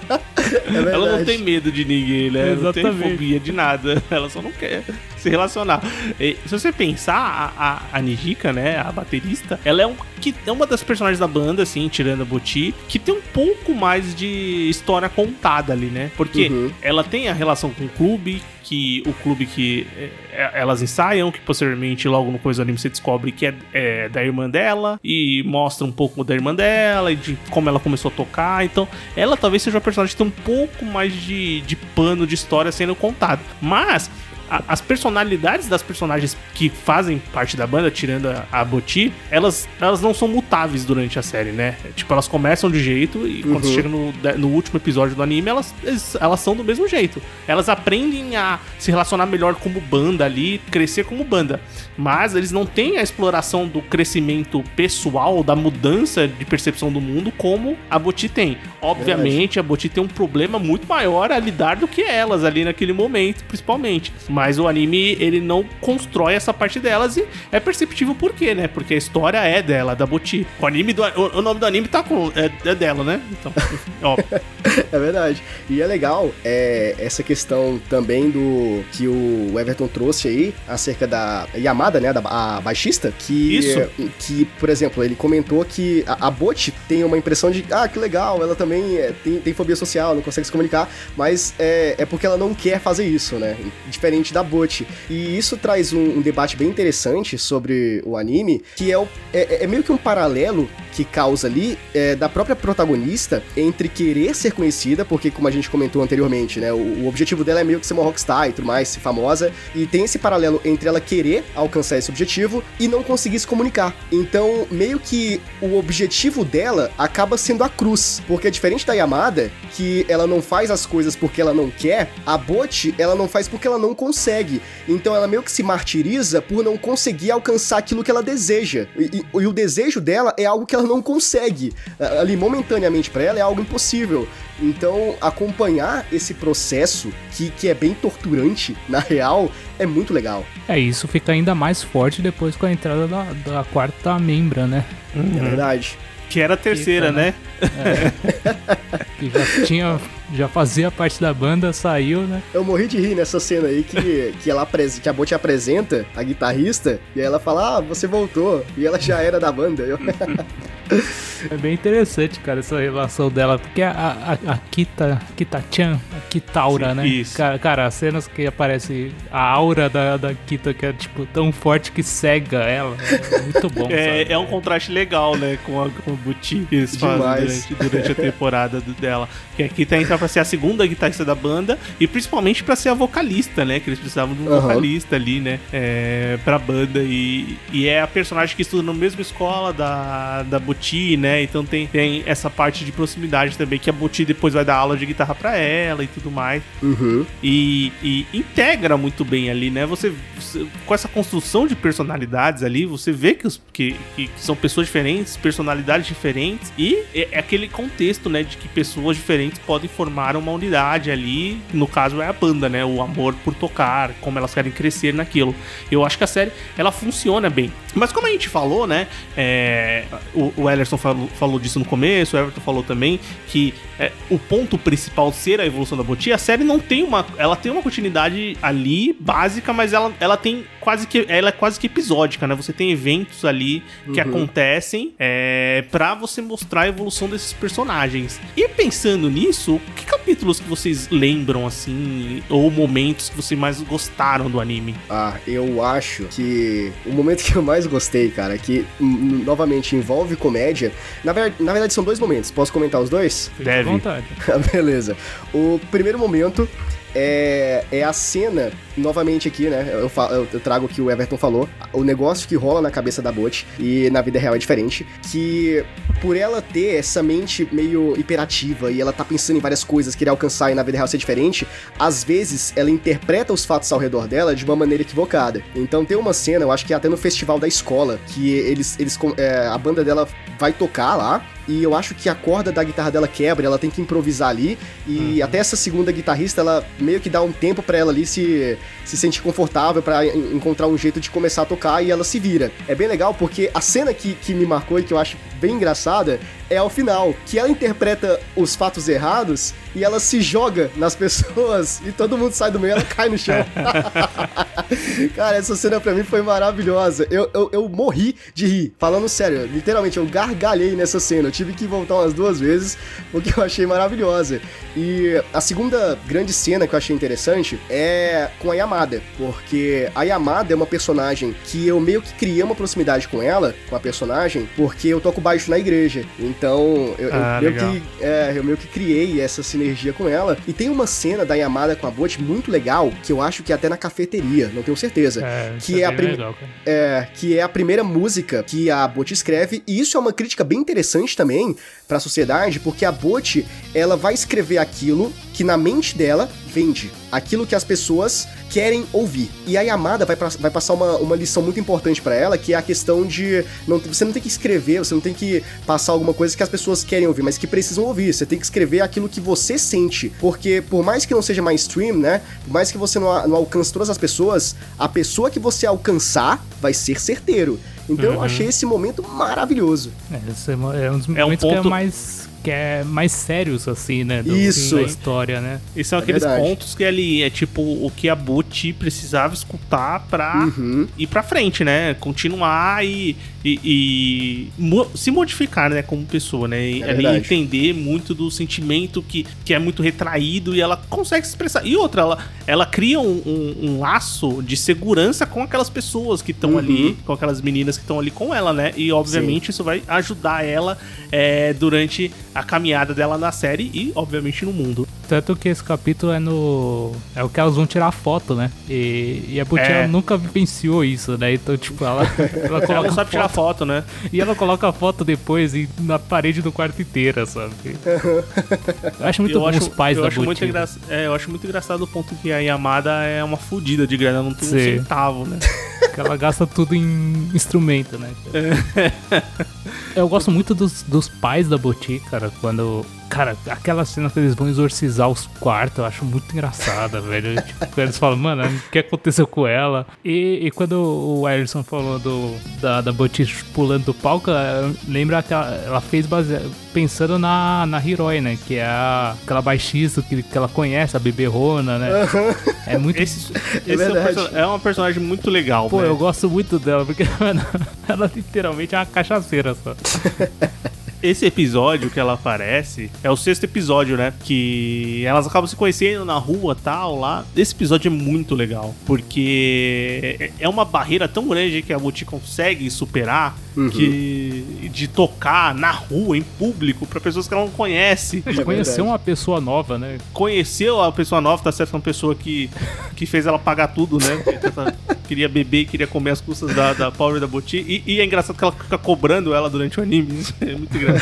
É ela não tem medo de ninguém, né? Exatamente. Não tem fobia de nada. Ela só não quer se relacionar. E, se você pensar, a, a, a Nijika, né? A baterista, ela é, um, que, é uma das personagens da banda, assim, tirando a Boti, que tem um pouco mais de história contada ali, né? Porque uhum. ela tem a relação com o clube, que o clube que é, elas ensaiam, que posteriormente, logo no coisa do anime, você descobre que é, é da irmã dela, e mostra um pouco da irmã dela, e de como ela começou a tocar. Então, ela talvez seja uma personagem que tem um pouco mais de, de pano de história sendo contado. Mas as personalidades das personagens que fazem parte da banda, tirando a, a Boti, elas, elas não são mutáveis durante a série, né? Tipo, elas começam de jeito e quando uhum. chega no, no último episódio do anime, elas, elas são do mesmo jeito. Elas aprendem a se relacionar melhor como banda ali, crescer como banda. Mas eles não têm a exploração do crescimento pessoal, da mudança de percepção do mundo como a Boti tem. Obviamente, a Boti tem um problema muito maior a lidar do que elas ali naquele momento, principalmente. Mas o anime, ele não constrói essa parte delas e é perceptível por quê, né? Porque a história é dela, da Boti. O anime do, o, o nome do anime tá com, é, é dela, né? Então, ó. É verdade. E é legal é, essa questão também do que o Everton trouxe aí, acerca da Yamada, né, da, a baixista, que, Isso. que, por exemplo, ele comentou que a, a Bot tem uma impressão de, ah, que legal, ela também é, tem, tem fobia social, não consegue se comunicar, mas é, é porque ela não quer fazer isso, né, diferente da Bot. E isso traz um, um debate bem interessante sobre o anime, que é, o, é, é meio que um paralelo que causa ali é, da própria protagonista entre querer ser conhecida, porque como a gente comentou anteriormente, né, o, o objetivo dela é meio que ser uma rockstar e tudo mais, ser famosa, e tem esse paralelo entre ela querer alcançar esse objetivo e não conseguir se comunicar. Então, meio que o objetivo dela acaba sendo a cruz, porque é diferente da Yamada, que ela não faz as coisas porque ela não quer, a Bot, ela não faz porque ela não consegue. Então ela meio que se martiriza por não conseguir alcançar aquilo que ela deseja. E, e, e o desejo dela é algo que ela não consegue. Ali, momentaneamente, pra ela, é algo impossível. Então, acompanhar esse processo, que, que é bem torturante, na real, é muito legal. É, isso fica ainda mais forte depois com a entrada da, da quarta membra, né? Uhum. É verdade. Que era a terceira, fica, né? né? É. Que já tinha... Já fazia parte da banda, saiu, né? Eu morri de rir nessa cena aí que, que, ela, que a Bot apresenta a guitarrista e aí ela fala, ah, você voltou. E ela já era da banda. Eu... É bem interessante, cara, essa relação dela. Porque a, a, a Kita, Kita-chan, a Kitaura, né? Isso. Cara, cara, as cenas que aparece a aura da, da Kita, que é, tipo, tão forte que cega ela. É muito bom, é, sabe? É um contraste legal, né? Com a, com a Buti que eles fazem durante, durante a temporada dela. Que a Kita entra pra ser a segunda guitarrista da banda e principalmente pra ser a vocalista, né? Que eles precisavam de um uhum. vocalista ali, né? É, pra banda e, e é a personagem que estuda na mesma escola da, da Boti, né? Então tem, tem essa parte de proximidade também, que a Boti depois vai dar aula de guitarra pra ela e tudo mais. Uhum. E, e integra muito bem ali, né? Você, você, com essa construção de personalidades ali, você vê que, os, que, que, que são pessoas diferentes, personalidades diferentes e é, é aquele contexto, né? De que pessoas diferentes podem formar uma unidade ali, no caso é a banda, né? O amor por tocar, como elas querem crescer naquilo. Eu acho que a série, ela funciona bem. Mas como a gente falou, né? É, o, o Ellerson falou, falou disso no começo, o Everton falou também, que é, o ponto principal ser a evolução da Boti, a série não tem uma... Ela tem uma continuidade ali, básica, mas ela, ela tem quase que... Ela é quase que episódica, né? Você tem eventos ali que uhum. acontecem é, pra você mostrar a evolução desses personagens. E pensando nisso, que capítulos que vocês lembram, assim, ou momentos que vocês mais gostaram do anime? Ah, eu acho que o momento que eu mais gostei, cara, que n- novamente envolve comédia, na, ver- na verdade são dois momentos, posso comentar os dois? Fique à vontade. Beleza. O primeiro momento é, é a cena, novamente aqui, né, eu, falo, eu trago o que o Everton falou, o negócio que rola na cabeça da Bot, e na vida real é diferente, que por ela ter essa mente meio hiperativa, e ela tá pensando em várias coisas, querer alcançar e na vida real ser diferente, às vezes ela interpreta os fatos ao redor dela de uma maneira equivocada. Então tem uma cena, eu acho que é até no festival da escola, que eles, eles é, a banda dela vai tocar lá, e eu acho que a corda da guitarra dela quebra, ela tem que improvisar ali, e uhum. até essa segunda guitarrista, ela meio que dá um tempo pra ela ali se, se sentir confortável, pra en- encontrar um jeito de começar a tocar, e ela se vira. É bem legal, porque a cena que, que me marcou e que eu acho bem engraçada é ao final, que ela interpreta os fatos errados, e ela se joga nas pessoas, e todo mundo sai do meio e ela cai no chão. Cara, essa cena pra mim foi maravilhosa. Eu, eu, eu morri de rir, falando sério, literalmente, eu gargalhei nessa cena. Eu tive que voltar umas duas vezes, porque eu achei maravilhosa. E a segunda grande cena que eu achei interessante é com a Yamada, porque a Yamada é uma personagem que eu meio que criei uma proximidade com ela, com a personagem, porque eu toco baixo na igreja. Então, eu, ah, eu, meio, que, é, eu meio que criei essa sinergia com ela. E tem uma cena da Yamada com a Bot muito legal, que eu acho que é até na cafeteria, não tenho certeza. É, que, é a prim- legal, cara. É, que é a primeira música que a Bot escreve, e isso é uma crítica bem interessante também pra sociedade, porque a Bot, ela vai escrever aquilo que na mente dela vende, aquilo que as pessoas querem ouvir. E a Yamada vai, pra, vai passar uma, uma lição muito importante pra ela, que é a questão de não, você não tem que escrever, você não tem que passar alguma coisa que as pessoas querem ouvir, mas que precisam ouvir. Você tem que escrever aquilo que você sente, porque por mais que não seja mainstream, né, por mais que você não, não alcance todas as pessoas, a pessoa que você alcançar vai ser certeiro. Então uhum. eu achei esse momento maravilhoso. É, esse é um dos é um momentos ponto... que é mais que é mais sérios, assim, né? Do, Isso. Da história, né? Esses são É aqueles verdade. pontos que ali é tipo o que a Bocchi precisava escutar pra Uhum. ir pra frente, né? Continuar e, e, e mo- se modificar, né? Como pessoa, né? E É ali verdade. entender muito do sentimento que, que é muito retraído e ela consegue se expressar. E outra, ela, ela cria um, um, um laço de segurança com aquelas pessoas que estão Uhum. ali, com aquelas meninas que estão ali com ela, né? E obviamente isso vai ajudar ela é, durante a caminhada dela na série e, obviamente, no mundo. Tanto que esse capítulo é no. É o que elas vão tirar foto, né? E, e a Bocchi É. ela nunca vivenciou isso, né? Então, tipo, ela, ela Ela coloca não sabe tirar foto, né? E ela coloca a foto depois e na parede do quarto inteira, sabe? Eu acho muito eu bom acho, os pais eu da acho muito Bocchi. engra... é, eu acho muito engraçado o ponto que a Yamada é uma fodida de grana, não tem um Sim. centavo, né? Que ela gasta tudo em instrumento, né? Eu gosto muito dos, dos pais da Bocchi, cara, quando... Cara, aquela cena que eles vão exorcizar os quartos, eu acho muito engraçada, velho. Tipo, eles falam, mano, o que aconteceu com ela? E, e quando o Ellison falou do, da, da Bocchi pulando do palco, ela- lembra que ela, ela fez base... pensando na, na Hiroi, né? Que é a, aquela baixista que, que ela conhece, a beberrona, né? É muito... Esse, esse é, um verdade. perso- é uma personagem muito legal, Pô, velho. eu gosto muito dela, porque, mano, ela literalmente é uma cachaceira só. Esse episódio que ela aparece é o sexto episódio, né? Que elas acabam se conhecendo na rua tal, lá. Esse episódio é muito legal, porque é uma barreira tão grande que a Bocchi consegue superar, Uhum. que de tocar na rua, em público, pra pessoas que ela não conhece. De conhecer uma pessoa nova, né? Conheceu a pessoa nova, tá certo? Uma pessoa que, que fez ela pagar tudo, né? Ela queria beber e queria comer as custas da, da Power da Bocchi. E, e é engraçado que ela fica cobrando ela durante o anime. Isso é muito engraçado.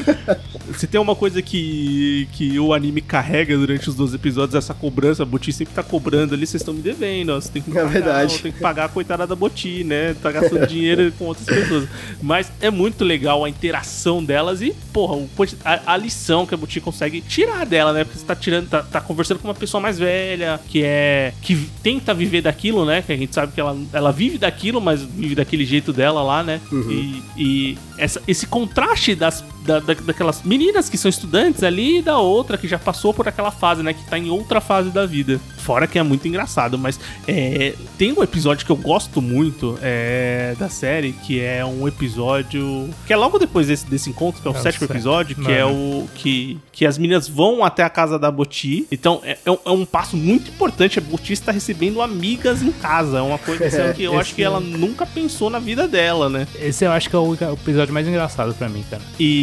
Se tem uma coisa que, que o anime carrega durante os doze episódios, essa cobrança. A Bocchi sempre tá cobrando ali, vocês estão me devendo, ó, você tem que É pagar, verdade. ó, tem que pagar a coitada da Bocchi, né? Tá gastando dinheiro com outras pessoas. Mas é muito legal a interação delas e, porra, o quanti- a, a lição que a Bocchi consegue tirar dela, né? Porque você tá tirando, tá, tá conversando com uma pessoa mais velha, que é. que tenta viver daquilo, né? Que a gente sabe que ela, ela vive daquilo, mas vive daquele jeito dela lá, né? E, e essa, esse contraste das, da, da- daquelas meninas que são estudantes ali e da outra que já passou por aquela fase, né? Que tá em outra fase da vida. Fora que é muito engraçado, mas é, tem um episódio que eu gosto muito é, da série, que é um episódio que é logo depois desse, desse encontro, que é o É o sétimo sétimo. episódio, que Mano. é o que, que as meninas vão até a casa da Bocchi. Então é, é um, é um passo muito importante. A Bocchi está recebendo amigas em casa. É uma coisa assim, que eu acho que ela nunca pensou na vida dela, né? Esse eu acho que é o o episódio mais engraçado pra mim, cara.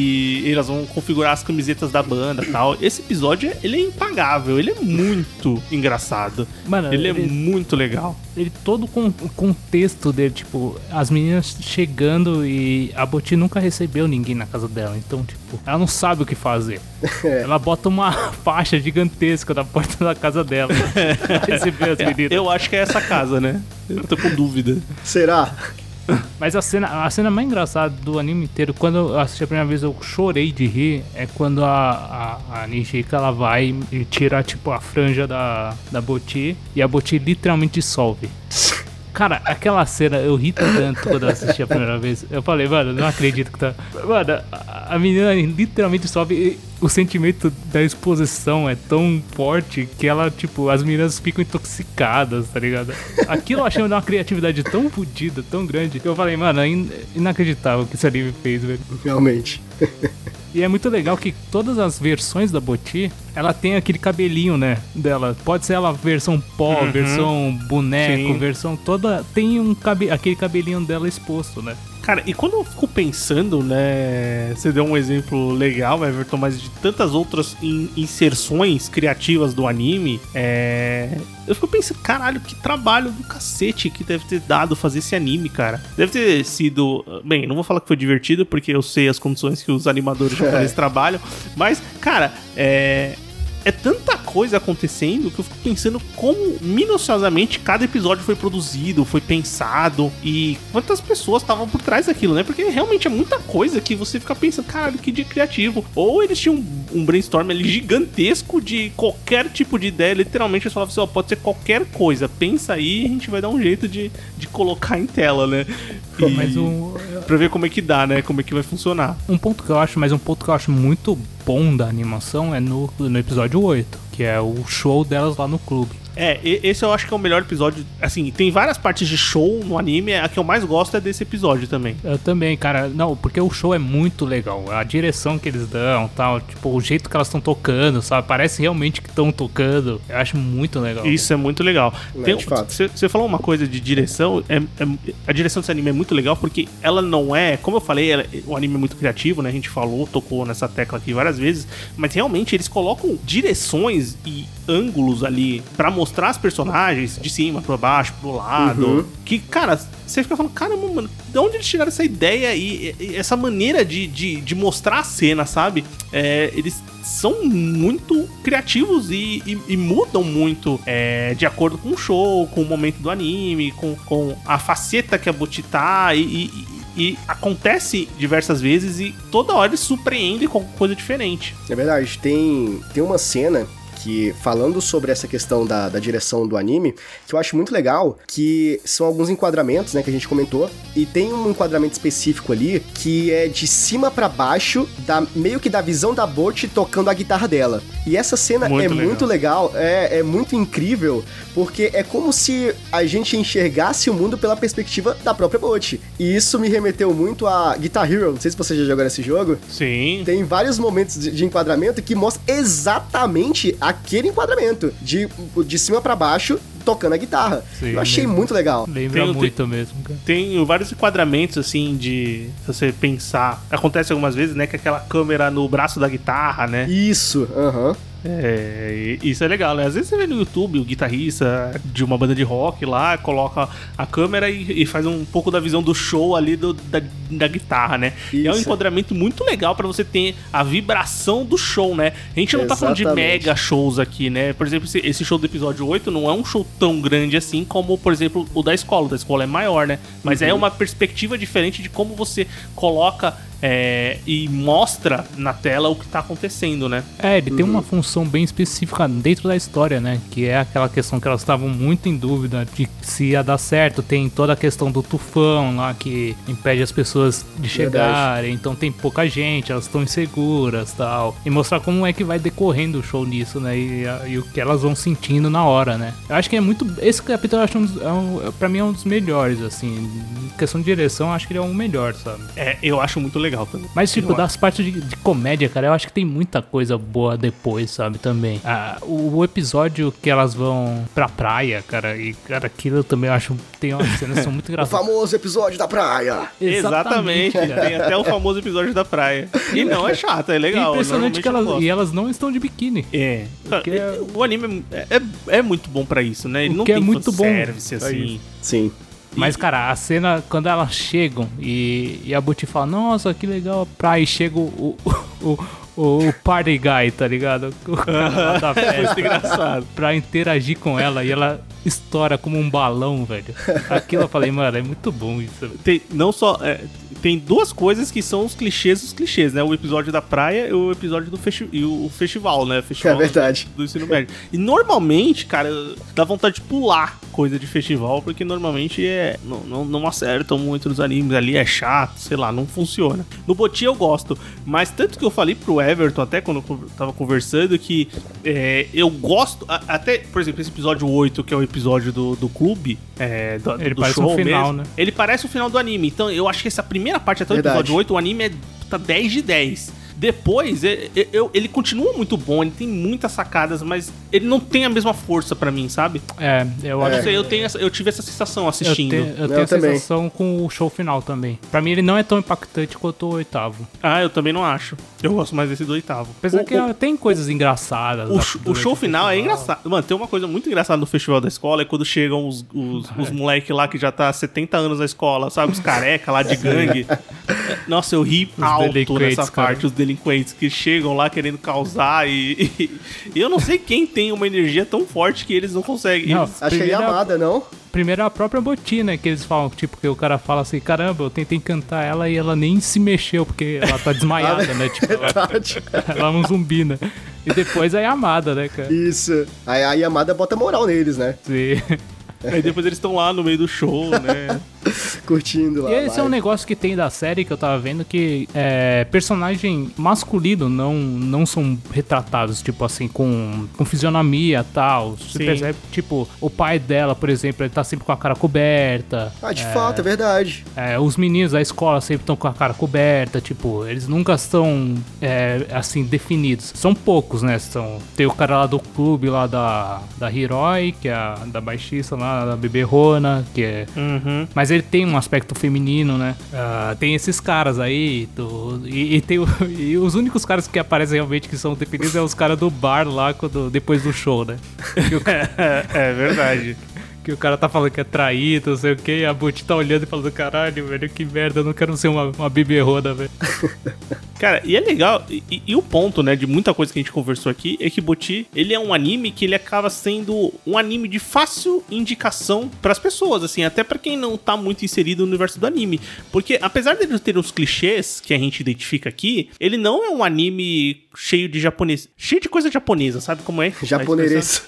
E elas vão configurar as camisetas da banda e tal. Esse episódio, ele é impagável. Ele é muito engraçado. Mano, Ele é ele- muito legal. Ele, todo com, o contexto dele, tipo, as meninas chegando e a Bocchi nunca recebeu ninguém na casa dela. Então, tipo, ela não sabe o que fazer. Ela bota uma faixa gigantesca na porta da casa dela pra receber as meninas. Eu acho que é essa casa, né? Eu tô com dúvida. Será? Mas a cena, a cena mais engraçada do anime inteiro, quando eu assisti a primeira vez eu chorei de rir, é quando a, a, a Nijika, ela vai e tira, tipo, a franja da, da Bocchi e a Bocchi literalmente dissolve. Cara, aquela cena, eu ri tanto quando eu assisti a primeira vez. Eu falei, mano, não acredito que tá... Mano, a, a menina literalmente dissolve e o sentimento da exposição é tão forte que ela, tipo, as meninas ficam intoxicadas, tá ligado? Aquilo eu achei uma criatividade tão fodida, tão grande, que eu falei, mano, é in- inacreditável o que esse anime fez, velho. Realmente. E é muito legal que todas as versões da Bocchi, ela tem aquele cabelinho, né, dela. Pode ser ela versão pó, Uhum. versão boneco, Sim. versão toda... Tem um cabe... aquele cabelinho dela exposto, né? Cara, e quando eu fico pensando, né? Você deu um exemplo legal, Everton, mas de tantas outras in- inserções criativas do anime, é. Eu fico pensando, caralho, que trabalho do cacete que deve ter dado fazer esse anime, cara. Deve ter sido. Bem, não vou falar que foi divertido, porque eu sei as condições que os animadores japoneses trabalham, mas, cara, é. É tanta coisa acontecendo que eu fico pensando como minuciosamente cada episódio foi produzido, foi pensado e quantas pessoas estavam por trás daquilo, né? Porque realmente é muita coisa que você fica pensando, caralho, que dia criativo. Ou eles tinham um, um brainstorm ali gigantesco de qualquer tipo de ideia, literalmente eles falavam assim, ó, pode ser qualquer coisa, pensa aí e a gente vai dar um jeito de, de colocar em tela, né? E... Mas um... pra ver como é que dá, né? Como é que vai funcionar. Um ponto que eu acho, mas um ponto que eu acho muito bom da animação é no, no episódio oito, que é o show delas lá no clube. É, esse eu acho que é o melhor episódio. Assim, tem várias partes de show no anime, a que eu mais gosto é desse episódio também. Eu também, cara. Não, porque o show é muito legal. A direção que eles dão, tal, tipo, o jeito que elas estão tocando, sabe? Parece realmente que estão tocando. Eu acho muito legal. Isso é muito legal. Você falou uma coisa de direção, é, é, a direção desse anime é muito legal porque ela não é, como eu falei, ela, o anime é muito criativo, né? A gente falou, tocou nessa tecla aqui várias vezes, mas realmente eles colocam direções e ângulos ali pra mostrar as personagens de cima pra baixo, pro lado, uhum. que, cara, você fica falando, caramba, mano, de onde eles tiraram essa ideia e, e essa maneira de, de, de mostrar a cena, sabe? É, eles são muito criativos e, e, e mudam muito é, de acordo com o show, com o momento do anime, com, com a faceta que a Bocchi tá e, e, e acontece diversas vezes e toda hora eles surpreendem com coisa diferente. É verdade, tem, tem uma cena que, falando sobre essa questão da, da direção do anime, que eu acho muito legal, que são alguns enquadramentos, né, que a gente comentou, e tem um enquadramento específico ali, que é de cima pra baixo, da, meio que da visão da Bocchi tocando a guitarra dela. E essa cena muito é legal. muito legal, é, é muito incrível, porque é como se a gente enxergasse o mundo pela perspectiva da própria Bocchi. E isso me remeteu muito a Guitar Hero, não sei se você já jogou nesse jogo. Sim. Tem vários momentos de, de enquadramento que mostram exatamente a aquele enquadramento, de, de cima pra baixo, tocando a guitarra. Sim, eu achei lembra, muito legal. Lembra tem, muito tem, mesmo, cara. Tem vários enquadramentos, assim, de... Se você pensar... Acontece algumas vezes, né? Que aquela câmera no braço da guitarra, né? Isso, aham. Uhum. É, isso é legal, né? Às vezes você vê no YouTube o guitarrista de uma banda de rock lá, coloca a câmera e, e faz um pouco da visão do show ali do, da, da guitarra, né? Isso. E é um enquadramento muito legal pra você ter a vibração do show, né? A gente não Exatamente. tá falando de mega shows aqui, né? Por exemplo, esse show do episódio oito não é um show tão grande assim como, por exemplo, o da escola. O da escola é maior, né? Mas uhum. é uma perspectiva diferente de como você coloca É, e mostra na tela o que tá acontecendo, né? É, ele uhum. tem uma função bem específica dentro da história, né? Que é aquela questão que elas estavam muito em dúvida de se ia dar certo. Tem toda a questão do tufão lá que impede as pessoas de chegarem. Verdade. Então tem pouca gente, elas estão inseguras e tal. E mostrar como é que vai decorrendo o show nisso, né? E, e o que elas vão sentindo na hora, né? Eu acho que é muito... Esse capítulo eu acho um, é um, pra mim é um dos melhores, assim. Em questão de direção, eu acho que ele é um melhor, sabe? É, eu acho muito legal. Legal também. Mas, tipo, eu das acho. partes de, de comédia, cara, eu acho que tem muita coisa boa depois, sabe, também. Ah, o, o episódio que elas vão pra praia, cara, e, cara, aquilo eu também acho... Tem umas cenas que são muito engraçadas. O famoso episódio da praia. Exatamente. Exatamente. Tem até o famoso episódio da praia. E não é chato, é legal. É impressionante que elas... E elas não estão de biquíni. É. Porque é... O anime é, é, é muito bom pra isso, né? Ele o não que tem é muito bom service, assim. Sim. Mas, cara, a cena, quando elas chegam e, e a Bocchi fala, nossa, que legal a praia, e chega o, o, o, o party guy, tá ligado? O cara da festa. Muito engraçado. Pra interagir com ela e ela estoura como um balão, velho. Aquilo eu falei, mano, é muito bom isso. Tem, não só... É, tem duas coisas que são os clichês dos clichês, né? O episódio da praia e o episódio do festi- e o festival, né? Festival é verdade. Do, do ensino médio. E normalmente, cara, dá vontade de pular coisa de festival, porque normalmente é, não, não, não acertam muito nos animes ali, é chato, sei lá, não funciona. No Bocchi eu gosto, mas tanto que eu falei pro Everton, até quando eu tava conversando, que é, eu gosto, a, até, por exemplo, esse episódio oito, que é o episódio do, do clube, é, do, ele do parece show um final, mesmo, né? Ele parece o final do anime, então eu acho que essa primeira parte até o Verdade. episódio oito, o anime é tá dez de dez. Depois, ele, ele continua muito bom, ele tem muitas sacadas, mas ele não tem a mesma força pra mim, sabe? É, eu acho é. que... Eu, tenho essa, eu tive essa sensação assistindo. Eu, te, eu tenho eu a também. sensação com o show final também. Pra mim, ele não é tão impactante quanto o oitavo. Ah, eu também não acho. Eu gosto mais desse do oitavo. Apesar o, que o, tem coisas engraçadas. O, o show final é engraçado. Mano, tem uma coisa muito engraçada no festival da escola, é quando chegam os, os, os moleques lá que já tá há setenta anos na escola, sabe? Os careca lá de gangue. Nossa, eu ri os alto nessa cara. parte, os delinquentes. delinquentes que chegam lá querendo causar e, e, e eu não sei quem tem uma energia tão forte que eles não conseguem. Não, eles... Achei Primeira- amada, não? Primeiro a própria Boti, né? Que eles falam, tipo, que o cara fala assim, caramba, eu tentei cantar ela e ela nem se mexeu, porque ela tá desmaiada, né? Tipo, ela, Verdade. ela é um zumbi, né? E depois a Yamada, né, cara? Isso. Aí a Yamada bota moral neles, né? Sim. Aí depois eles estão lá no meio do show, né? Curtindo lá. E esse é um live. negócio que tem da série que eu tava vendo que é, personagem masculino não, não são retratados, tipo assim, com, com fisionomia e tal. Você Sim. percebe, tipo, o pai dela, por exemplo, ele tá sempre com a cara coberta. Ah, de fato, é verdade. É, os meninos da escola sempre estão com a cara coberta, tipo, eles nunca estão, é, assim, definidos. São poucos, né? São, tem o cara lá do clube, lá da, da Hiroi, que é a da baixista lá, da beberrona, que é... Uhum. Mas ele tem um aspecto feminino, né? Ah, tem esses caras aí, do, e, e, tem o- e os únicos caras que aparecem realmente que são definidos é os caras do bar lá, quando, depois do show, né? Que o, É, é verdade. que o cara tá falando que é traído, não sei o que, e a Boti tá olhando e falando, caralho, velho, que merda, eu não quero ser uma, uma beberrona, velho. Cara, e é legal, e, e- e o ponto, né, de muita coisa que a gente conversou aqui é que Boti, ele é um anime que ele acaba sendo um anime de fácil indicação pras pessoas, assim, até pra quem não tá muito inserido no universo do anime. Porque apesar dele ter uns clichês que a gente identifica aqui, ele não é um anime cheio de japonês, cheio de coisa japonesa, sabe como é? Japoneres.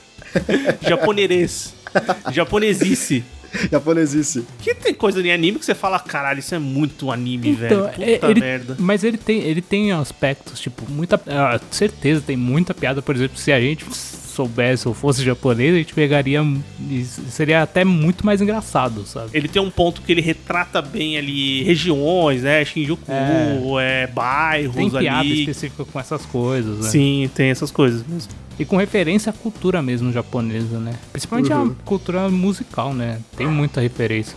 Japonerês. Japonesice. Japonesice. Que tem coisa em anime que você fala, caralho, isso é muito anime, Então, velho. é- Puta ele- merda. Mas ele tem, ele tem aspectos, tipo, muita. ah, certeza, tem muita piada. Por exemplo, se a gente soubesse ou fosse japonês, a gente pegaria. E seria até muito mais engraçado, sabe? Ele tem um ponto que ele retrata bem ali regiões, né? Shinjuku, é, bairros Tem piada ali. específica com essas coisas, né? Sim, tem essas coisas mesmo. E com referência à cultura mesmo japonesa, né? Principalmente a cultura musical, né? Tem muita referência.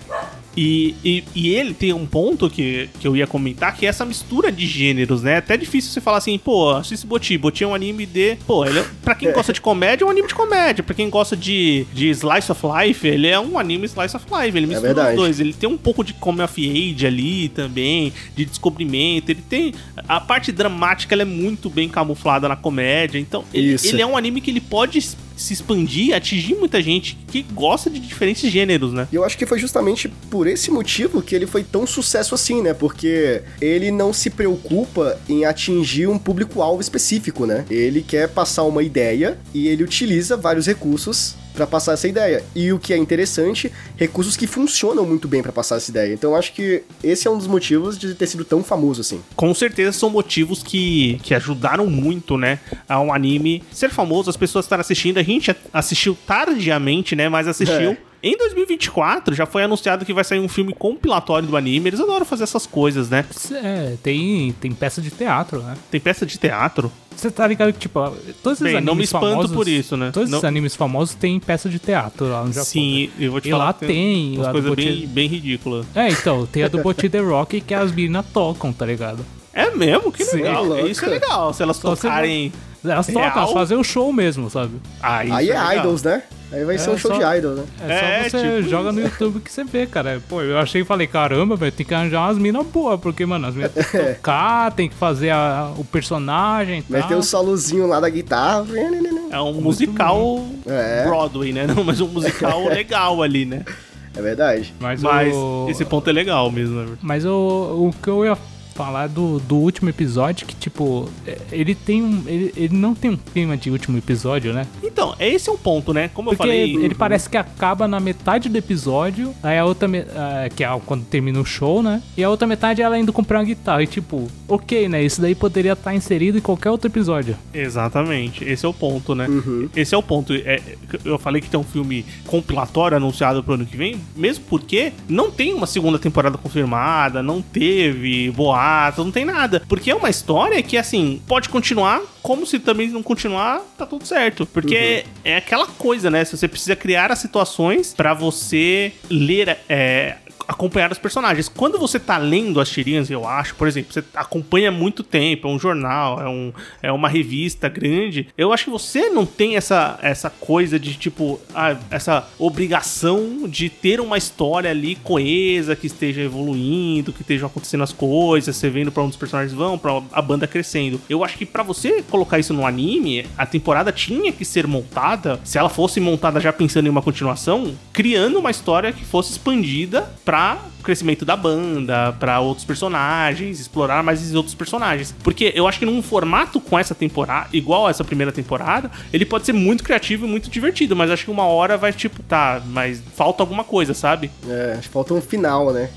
E, e, e ele tem um ponto que, que eu ia comentar, que é essa mistura de gêneros, né? É até difícil você falar assim, pô, assiste Boti. Boti é um anime de... Pô, ele é, pra quem gosta de comédia, é um anime de comédia. Pra quem gosta de, de Slice of Life, ele é um anime Slice of Life. Ele mistura verdade. os dois. Ele tem um pouco de Come of Age ali também, de descobrimento. Ele tem... A parte dramática, ela é muito bem camuflada na comédia. Então, ele, Isso. ele é um anime que ele pode se expandir, atingir muita gente que gosta de diferentes gêneros, né? E eu acho que foi justamente por esse motivo que ele foi tão sucesso assim, né? Porque ele não se preocupa em atingir um público-alvo específico, né? Ele quer passar uma ideia e ele utiliza vários recursos pra passar essa ideia. E o que é interessante, recursos que funcionam muito bem pra passar essa ideia. Então eu acho que esse é um dos motivos de ter sido tão famoso assim. Com certeza são motivos que, que ajudaram muito, né, a um anime ser famoso, as pessoas estarem assistindo. A gente assistiu tardiamente, né, mas assistiu. É. Em dois mil e vinte e quatro já foi anunciado que vai sair um filme compilatório do anime. Eles adoram fazer essas coisas, né? É, tem, tem peça de teatro, né? Tem peça de teatro. Você tá ligado que, tipo, todos esses Bem, animes não me espanto famosos... por isso, né? Todos Não- esses animes famosos têm peça de teatro lá no Japão. Sim, eu vou te E falar. lá que tem, umas lá coisas do bem, Boti- bem ridículas. É, então, tem a do Boti The Rock que as meninas tocam, tá ligado? É mesmo? Que Sim. legal. Louca. Isso é legal. Se elas Só você tocarem... Elas tocam, Real? elas fazem o show mesmo, sabe? Ah, isso Aí é, legal. idols, né? Aí vai ser É, um show só- de idol, né? É, É, só você tipo joga isso. no YouTube que você vê, cara. Pô, eu achei e falei, caramba, velho, tem que arranjar umas minas boas, porque, mano, as minas tem que tocar, tem que fazer a- o personagem e Meter tal. o solozinho lá da guitarra. É um musical É. Broadway, né? Não, mas um musical legal ali, né? É verdade. Mas, Mas o... esse ponto é legal mesmo, né? Mas o, o que eu ia falar do, do último episódio, que, tipo, é, ele tem um... Ele, ele não tem um clima de último episódio, né? Então, esse é o ponto, né? Como eu Porque falei... ele parece que acaba na metade do episódio, aí a outra, me- ah, que é quando termina o show, né? E a outra metade ela indo comprar uma guitarra. E tipo, ok, né? Isso daí poderia estar inserido em qualquer outro episódio. Exatamente, esse é o ponto, né? Uhum. Esse é o ponto. É, eu falei que tem um filme compilatório anunciado pro ano que vem, mesmo porque não tem uma segunda temporada confirmada, não teve boato, não tem nada. Porque é uma história que, assim, pode continuar, como se também não continuar, tá tudo certo. Porque é aquela coisa, né? Se você precisa criar as situações pra você ler, é, acompanhar os personagens. Quando você tá lendo as tirinhas, eu acho, por exemplo, você acompanha há muito tempo, é um jornal, é, um, é uma revista grande, eu acho que você não tem essa, essa coisa de, tipo, ah, essa obrigação de ter uma história ali coesa, que esteja evoluindo, que estejam acontecendo as coisas, você vendo pra onde os personagens vão, pra a banda crescendo. Eu acho que pra você colocar isso no anime, a temporada tinha que ser montada, se ela fosse montada já pensando em uma continuação, criando uma história que fosse expandida pra crescimento da banda, pra outros personagens, explorar mais esses outros personagens. Porque eu acho que num formato com essa temporada, igual essa primeira temporada, ele pode ser muito criativo e muito divertido, mas acho que uma hora vai tipo, tá, mas falta alguma coisa, sabe? É, acho que falta um final, né?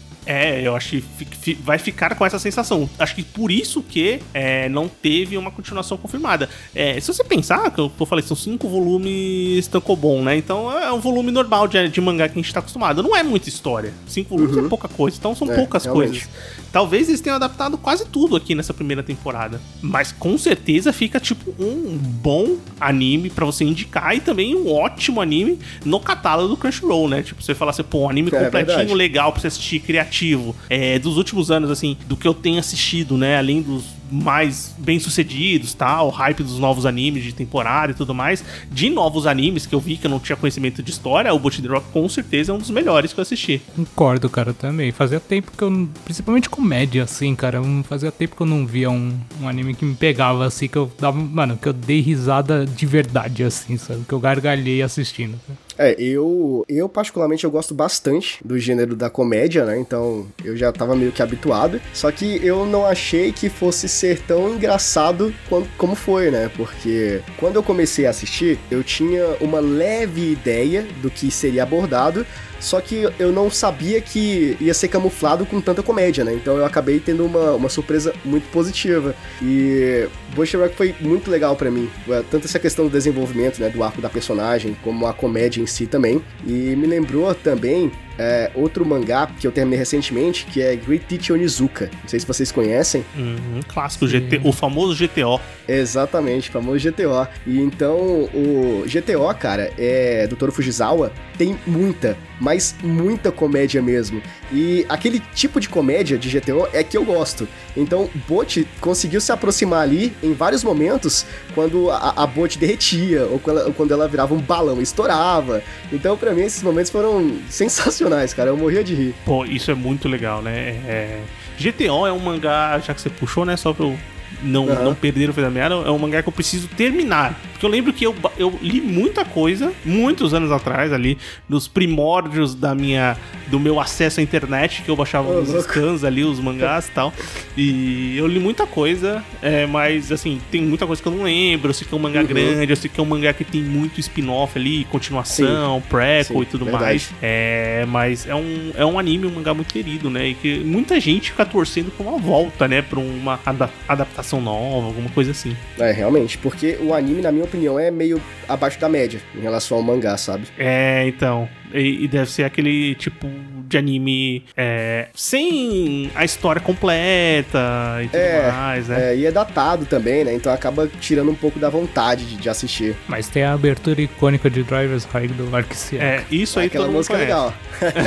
É, eu acho que fi, fi, vai ficar com essa sensação. Acho que por isso que é, não teve uma continuação confirmada. É, se você pensar, que eu, eu falei, são cinco volumes tankobon, né? Então é um volume normal de, de mangá que a gente tá acostumado. Não é muita história. Cinco volumes uhum. é pouca coisa. Então são é, poucas realmente. coisas. Talvez eles tenham adaptado quase tudo aqui nessa primeira temporada. Mas com certeza fica tipo um bom anime pra você indicar e também um ótimo anime no catálogo do Crunchyroll, né? Tipo, você falar assim, pô, um anime é, completinho, é legal pra você assistir, criativo. É, dos últimos anos, assim, do que eu tenho assistido, né? Além dos mais bem-sucedidos, tal, tá? Hype dos novos animes de temporada e tudo mais. De novos animes que eu vi que eu não tinha conhecimento de história, o Bot the Rock com certeza é um dos melhores que eu assisti. Concordo, cara, também. Fazia tempo que eu, principalmente comédia, assim, cara, fazia tempo que eu não via um, um anime que me pegava, assim, que eu dava, mano, que eu dei risada de verdade, assim, sabe? Que eu gargalhei assistindo. É, eu, eu particularmente eu gosto bastante do gênero da comédia, né? Então eu já tava meio que habituado. Só que eu não achei que fosse ser tão engraçado quando, como foi, né? Porque quando eu comecei a assistir, eu tinha uma leve ideia do que seria abordado, só que eu não sabia que ia ser camuflado com tanta comédia, né? Então eu acabei tendo uma, uma surpresa muito positiva. E Bot the Rock foi muito legal pra mim. Tanto essa questão do desenvolvimento, né? Do arco da personagem, como a comédia em si também. E me lembrou também é, outro mangá que eu terminei recentemente, que é Great Teacher Onizuka. Não sei se vocês conhecem. Uhum, clássico, G T, o famoso G T O. Exatamente, o famoso G T O. E então, o G T O, cara, é, do Toru Fujisawa, tem muita, mas muita comédia mesmo. E aquele tipo de comédia de G T O é que eu gosto. Então, Bot conseguiu se aproximar ali em vários momentos, quando a, a Bot derretia, ou quando, ela, ou quando ela virava um balão e estourava. Então, pra mim, esses momentos foram sensacionais, cara. Eu morria de rir. Pô, isso é muito legal, né? É... G T O é um mangá, já que você puxou, né? Só pra eu não, uhum. não perder o fio da meada, é um mangá que eu preciso terminar. Porque eu lembro que eu, eu li muita coisa, muitos anos atrás, ali, nos primórdios da minha, do meu acesso à internet, que eu baixava oh, os scans ali, os mangás e tal. E eu li muita coisa, é, mas, assim, tem muita coisa que eu não lembro. Eu sei que é um mangá uhum. grande, eu sei que é um mangá que tem muito spin-off ali, continuação, sim. prequel sim, e tudo verdade. mais. É, mas é um, é um anime, um mangá muito querido, né? E que muita gente fica torcendo por uma volta, né? Pra uma ada- adaptação nova, alguma coisa assim. É, realmente, porque o anime, na minha opinião, é meio abaixo da média em relação ao mangá, sabe? É, então. E, e deve ser aquele tipo de anime é, sem a história completa e tudo é, mais, né? É, e é datado também, né? Então acaba tirando um pouco da vontade de, de assistir. Mas tem a abertura icônica de Driver's High do Lark-Ciel. É, isso aí Aquela todo mundo conhece. Legal.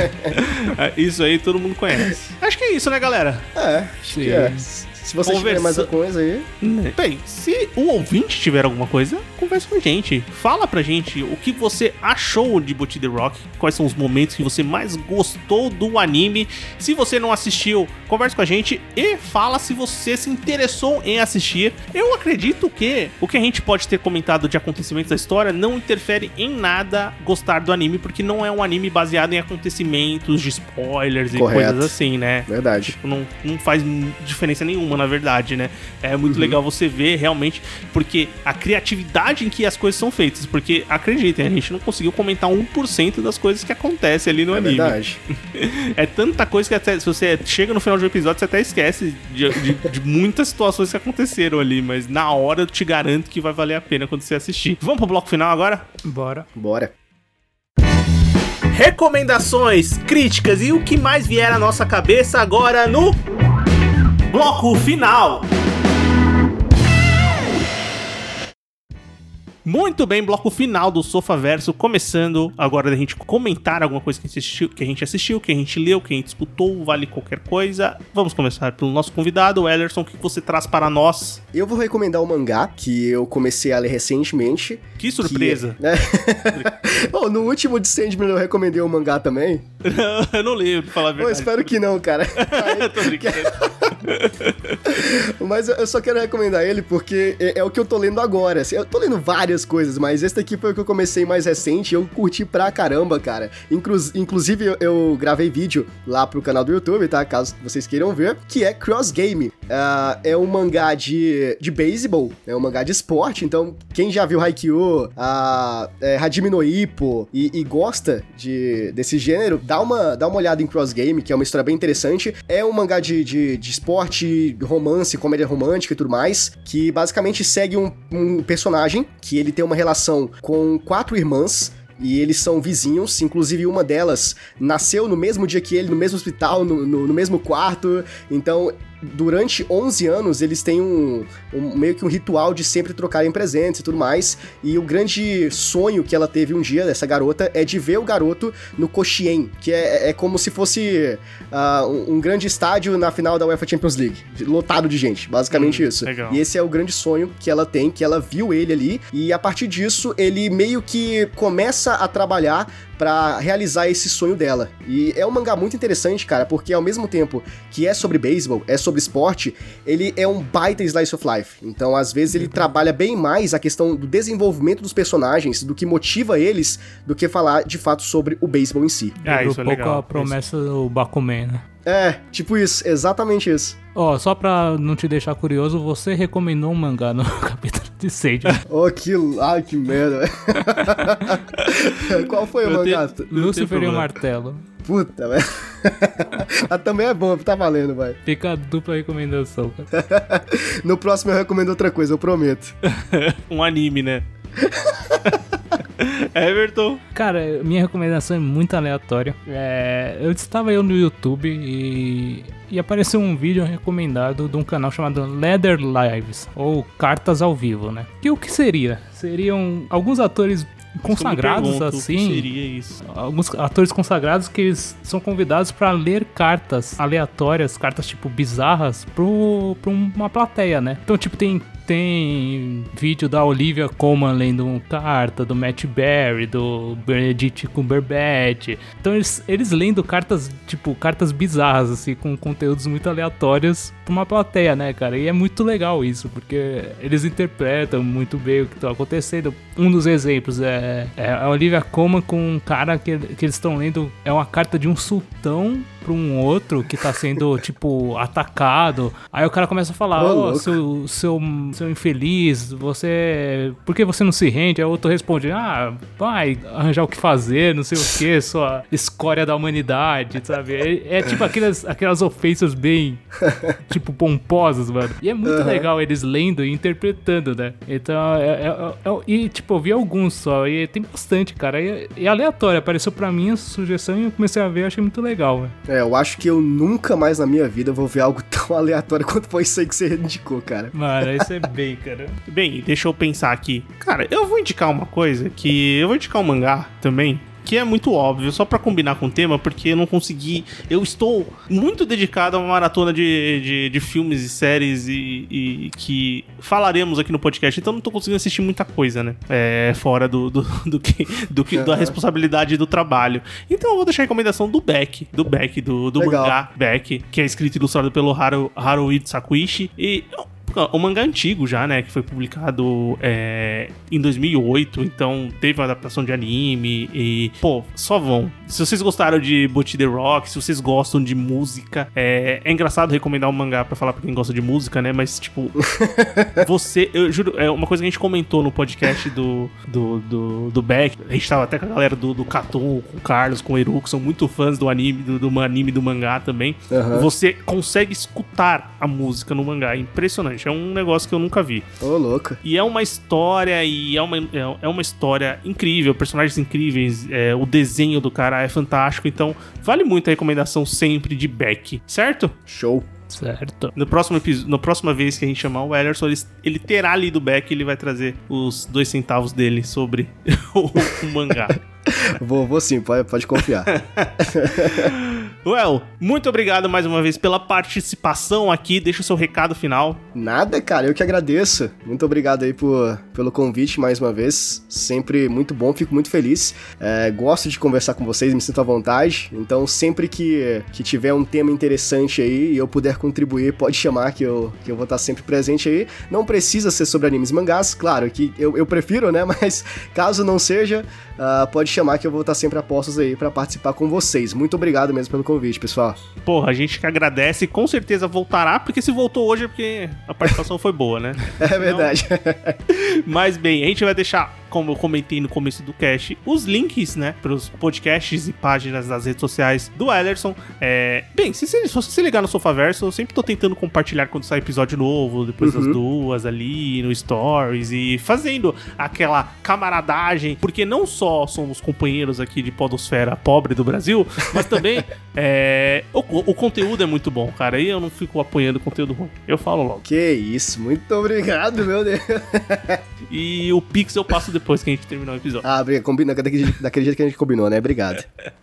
Isso aí todo mundo conhece. Acho que é isso, né, galera? É, acho Sim. que é. Se você Conversa... tiver mais alguma coisa aí... Bem, se o ouvinte tiver alguma coisa, conversa com a gente. Fala pra gente o que você achou de Bot the Rock, quais são os momentos que você mais gostou do anime. Se você não assistiu, conversa com a gente e fala se você se interessou em assistir. Eu acredito que o que a gente pode ter comentado de acontecimentos da história não interfere em nada gostar do anime, porque não é um anime baseado em acontecimentos de spoilers e Correto. coisas assim, né? Verdade. Tipo, não, não faz diferença nenhuma, na verdade, né? É muito uhum. legal você ver realmente, porque a criatividade em que as coisas são feitas, porque acreditem, a gente não conseguiu comentar um por cento das coisas que acontecem ali no é anime. Verdade. É tanta coisa que até, se você chega no final do episódio, você até esquece de, de, de muitas situações que aconteceram ali, mas na hora eu te garanto que vai valer a pena quando você assistir. Vamos pro bloco final agora? Bora. Bora. Recomendações, críticas e o que mais vier à nossa cabeça agora no bloco final. Muito bem, bloco final do Sofaverso, começando agora da gente comentar alguma coisa que a gente assistiu, que a gente assistiu, que a gente leu, que a gente disputou, vale qualquer coisa. Vamos começar pelo nosso convidado, o Ellerson, o que você traz para nós? Eu vou recomendar um mangá que eu comecei a ler recentemente. Que surpresa! Que, né? Oh, no último de Sandman eu recomendei um mangá também. Eu não leio, pra falar a verdade. Eu espero que não, cara. Tô brincando. Mas eu só quero recomendar ele porque é, é o que eu tô lendo agora. Assim, eu tô lendo várias coisas, mas esse daqui foi o que eu comecei mais recente e eu curti pra caramba, cara. Inclu inclusive, eu, eu gravei vídeo lá pro canal do YouTube, tá? Caso vocês queiram ver, que é Cross Game. Uh, é um mangá de, de beisebol, é um mangá de esporte, então quem já viu Haikyuu, uh, é, Hajime no Ippo e, e gosta de, desse gênero, dá uma, dá uma olhada em Cross Game, que é uma história bem interessante. É um mangá de, de, de esporte, romance, comédia romântica e tudo mais, que basicamente segue um, um personagem que ele tem uma relação com quatro irmãs, e eles são vizinhos, inclusive uma delas nasceu no mesmo dia que ele, no mesmo hospital, no, no, no mesmo quarto, então durante onze anos eles têm um, um meio que um ritual de sempre trocarem presentes e tudo mais, e o grande sonho que ela teve um dia, dessa garota, é de ver o garoto no Koshien, que é, é como se fosse uh, um, um grande estádio na final da UEFA Champions League, lotado de gente, basicamente hum, isso. Legal. E esse é o grande sonho que ela tem, que ela viu ele ali, e a partir disso ele meio que começa a trabalhar pra realizar esse sonho dela. E é um mangá muito interessante, cara, porque ao mesmo tempo que é sobre beisebol, é sobre esporte, ele é um baita slice of life. Então, às vezes, ele trabalha bem mais a questão do desenvolvimento dos personagens, do que motiva eles, do que falar, de fato, sobre o beisebol em si. Ah, isso é legal. Um pouco a promessa isso. do Bakuman, né? É, tipo isso, exatamente isso. Ó, oh, só pra não te deixar curioso, você recomendou um mangá no capítulo de Sandman. Oh, que... Ai, que merda. Qual foi o mangá? Lucifer e o Martelo. Puta, velho. Ah, também é bom, tá valendo, vai. Fica a dupla recomendação, cara. No próximo eu recomendo outra coisa, eu prometo. Um anime, né? Everton. Cara, minha recomendação é muito aleatória. É, eu estava eu no YouTube e, e apareceu um vídeo recomendado de um canal chamado Leather Lives, ou Cartas ao Vivo, né? Que o que seria? Seriam alguns atores consagrados, pergunto, assim, o que seria isso? Alguns atores consagrados que eles são convidados para ler cartas aleatórias, cartas tipo bizarras, pro, pra uma plateia, né? Então, tipo, tem Tem vídeo da Olivia Colman lendo uma carta, do Matt Berry, do Benedict Cumberbatch. Então eles, eles lendo cartas, tipo, cartas bizarras, assim, com conteúdos muito aleatórios pra uma plateia, né, cara? E é muito legal isso, porque eles interpretam muito bem o que tá acontecendo. Um dos exemplos é, é a Olivia Colman com um cara que, que eles estão lendo, é uma carta de um sultão pra um outro que tá sendo, tipo, atacado. Aí o cara começa a falar, ó, oh, seu, seu, seu infeliz, você... Por que você não se rende? Aí o outro responde, ah, vai arranjar o que fazer, não sei o que, sua escória da humanidade, sabe? É, é tipo aquelas, aquelas ofensas bem, tipo, pomposas, mano. E é muito uhum. legal eles lendo e interpretando, né? Então, é, é, é, e, tipo, eu vi alguns só, e tem bastante, cara. E é aleatório, apareceu pra mim a sugestão e eu comecei a ver, achei muito legal, velho. É, eu acho que eu nunca mais na minha vida vou ver algo tão aleatório quanto foi isso aí que você indicou, cara. Mano, isso é bem, cara. Bem, deixa eu pensar aqui. Cara, eu vou indicar uma coisa que... Eu vou indicar um mangá também, que é muito óbvio, só pra combinar com o tema, porque eu não consegui... Eu estou muito dedicado a uma maratona de, de, de filmes e séries e, e que falaremos aqui no podcast, então não tô conseguindo assistir muita coisa, né? É, fora do, do, do que, do que, uhum. da responsabilidade do trabalho. Então eu vou deixar a recomendação do Beck, do Beck, do, do mangá Beck, que é escrito e ilustrado pelo Haru, Haruhi Sakuichi, e... O mangá antigo já, né, que foi publicado é, em dois mil e oito, então teve uma adaptação de anime e, pô, só vão. Se vocês gostaram de Butch the Rock, se vocês gostam de música, é, é engraçado recomendar um mangá pra falar pra quem gosta de música, né, mas, tipo, você, eu juro, é uma coisa que a gente comentou no podcast do, do, do, do Beck, a gente tava até com a galera do, do Catum, com o Carlos, com o Eru, que são muito fãs do anime, do, do anime do mangá também. Uhum. Você consegue escutar a música no mangá, é impressionante. É um negócio que eu nunca vi. Ô, oh, louco. E é uma história, e é uma, é uma história incrível, personagens incríveis, é, o desenho do cara é fantástico, então vale muito a recomendação sempre de Beck, certo? Show. Certo. No próximo episódio, na próxima vez que a gente chamar o Ellerson, ele, ele terá lido o back e ele vai trazer os dois centavos dele sobre o, o mangá. Vou, vou sim, pode, pode confiar. Well, muito obrigado mais uma vez pela participação aqui. Deixa o seu recado final. Nada, cara, eu que agradeço. Muito obrigado aí por, pelo convite mais uma vez. Sempre muito bom, fico muito feliz. É, gosto de conversar com vocês, me sinto à vontade. Então, sempre que, que tiver um tema interessante aí e eu puder contribuir, pode chamar que eu, que eu vou estar sempre presente aí. Não precisa ser sobre animes e mangás, claro que eu, eu prefiro, né? Mas caso não seja, uh, pode chamar que eu vou estar sempre a postos aí pra participar com vocês. Muito obrigado mesmo pelo convite, pessoal. Porra, a gente que agradece e com certeza voltará, porque se voltou hoje é porque a participação foi boa, né? É verdade. Não... Mas bem, a gente vai deixar, como eu comentei no começo do cast, os links, né, pros podcasts e páginas das redes sociais do Ellerson. É... Bem, se você, se você se ligar no Sofaverso, eu sempre tô tentando compartilhar quando sai episódio novo, depois uhum. das duas ali, no Stories, e fazendo aquela camaradagem, porque não só somos companheiros aqui de podosfera pobre do Brasil, mas também é... o, o conteúdo é muito bom, cara, e eu não fico apoiando conteúdo ruim. Eu falo logo. Que isso, muito obrigado, meu Deus. E o Pix eu passo depois que a gente terminar o episódio. Ah, combina, daquele, daquele jeito que a gente combinou, né? Obrigado.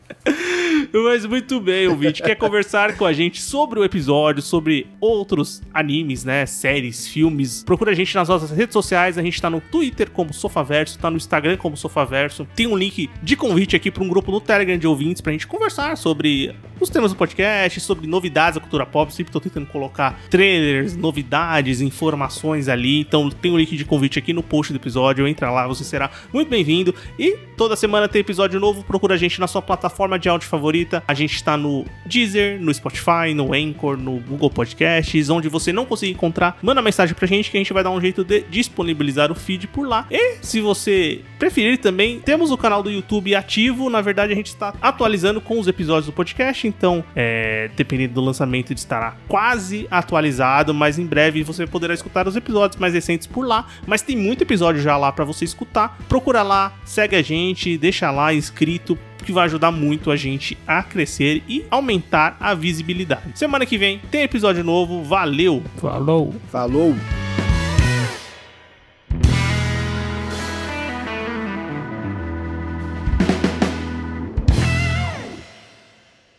Mas muito bem, ouvinte. Quer conversar com a gente sobre o episódio, sobre outros animes, né? Séries, filmes? Procura a gente nas nossas redes sociais. A gente tá no Twitter como Sofaverso, tá no Instagram como Sofaverso. Tem um link de convite aqui para um grupo no Telegram de ouvintes pra gente conversar sobre os temas do podcast, sobre novidades da cultura pop. Sempre tô tentando colocar trailers, novidades, informações ali. Então tem um link de convite aqui no post do episódio. Entra lá, você será muito bem-vindo. E toda semana tem episódio novo. Procura a gente na sua plataforma de áudio favorita. A gente tá no Deezer, no Spotify, no Anchor, no Google Podcasts, onde você não conseguir encontrar, manda mensagem pra gente que a gente vai dar um jeito de disponibilizar o feed por lá. E se você preferir também, temos o canal do YouTube ativo. Na verdade, a gente está atualizando com os episódios do podcast, então, é, dependendo do lançamento, ele estará quase atualizado, mas em breve você poderá escutar os episódios mais recentes por lá. Mas tem muito episódio já lá pra você escutar. Procura lá, segue a gente, deixa lá inscrito, que vai ajudar muito a gente a crescer e aumentar a visibilidade. Semana que vem tem episódio novo. Valeu! Falou! Falou!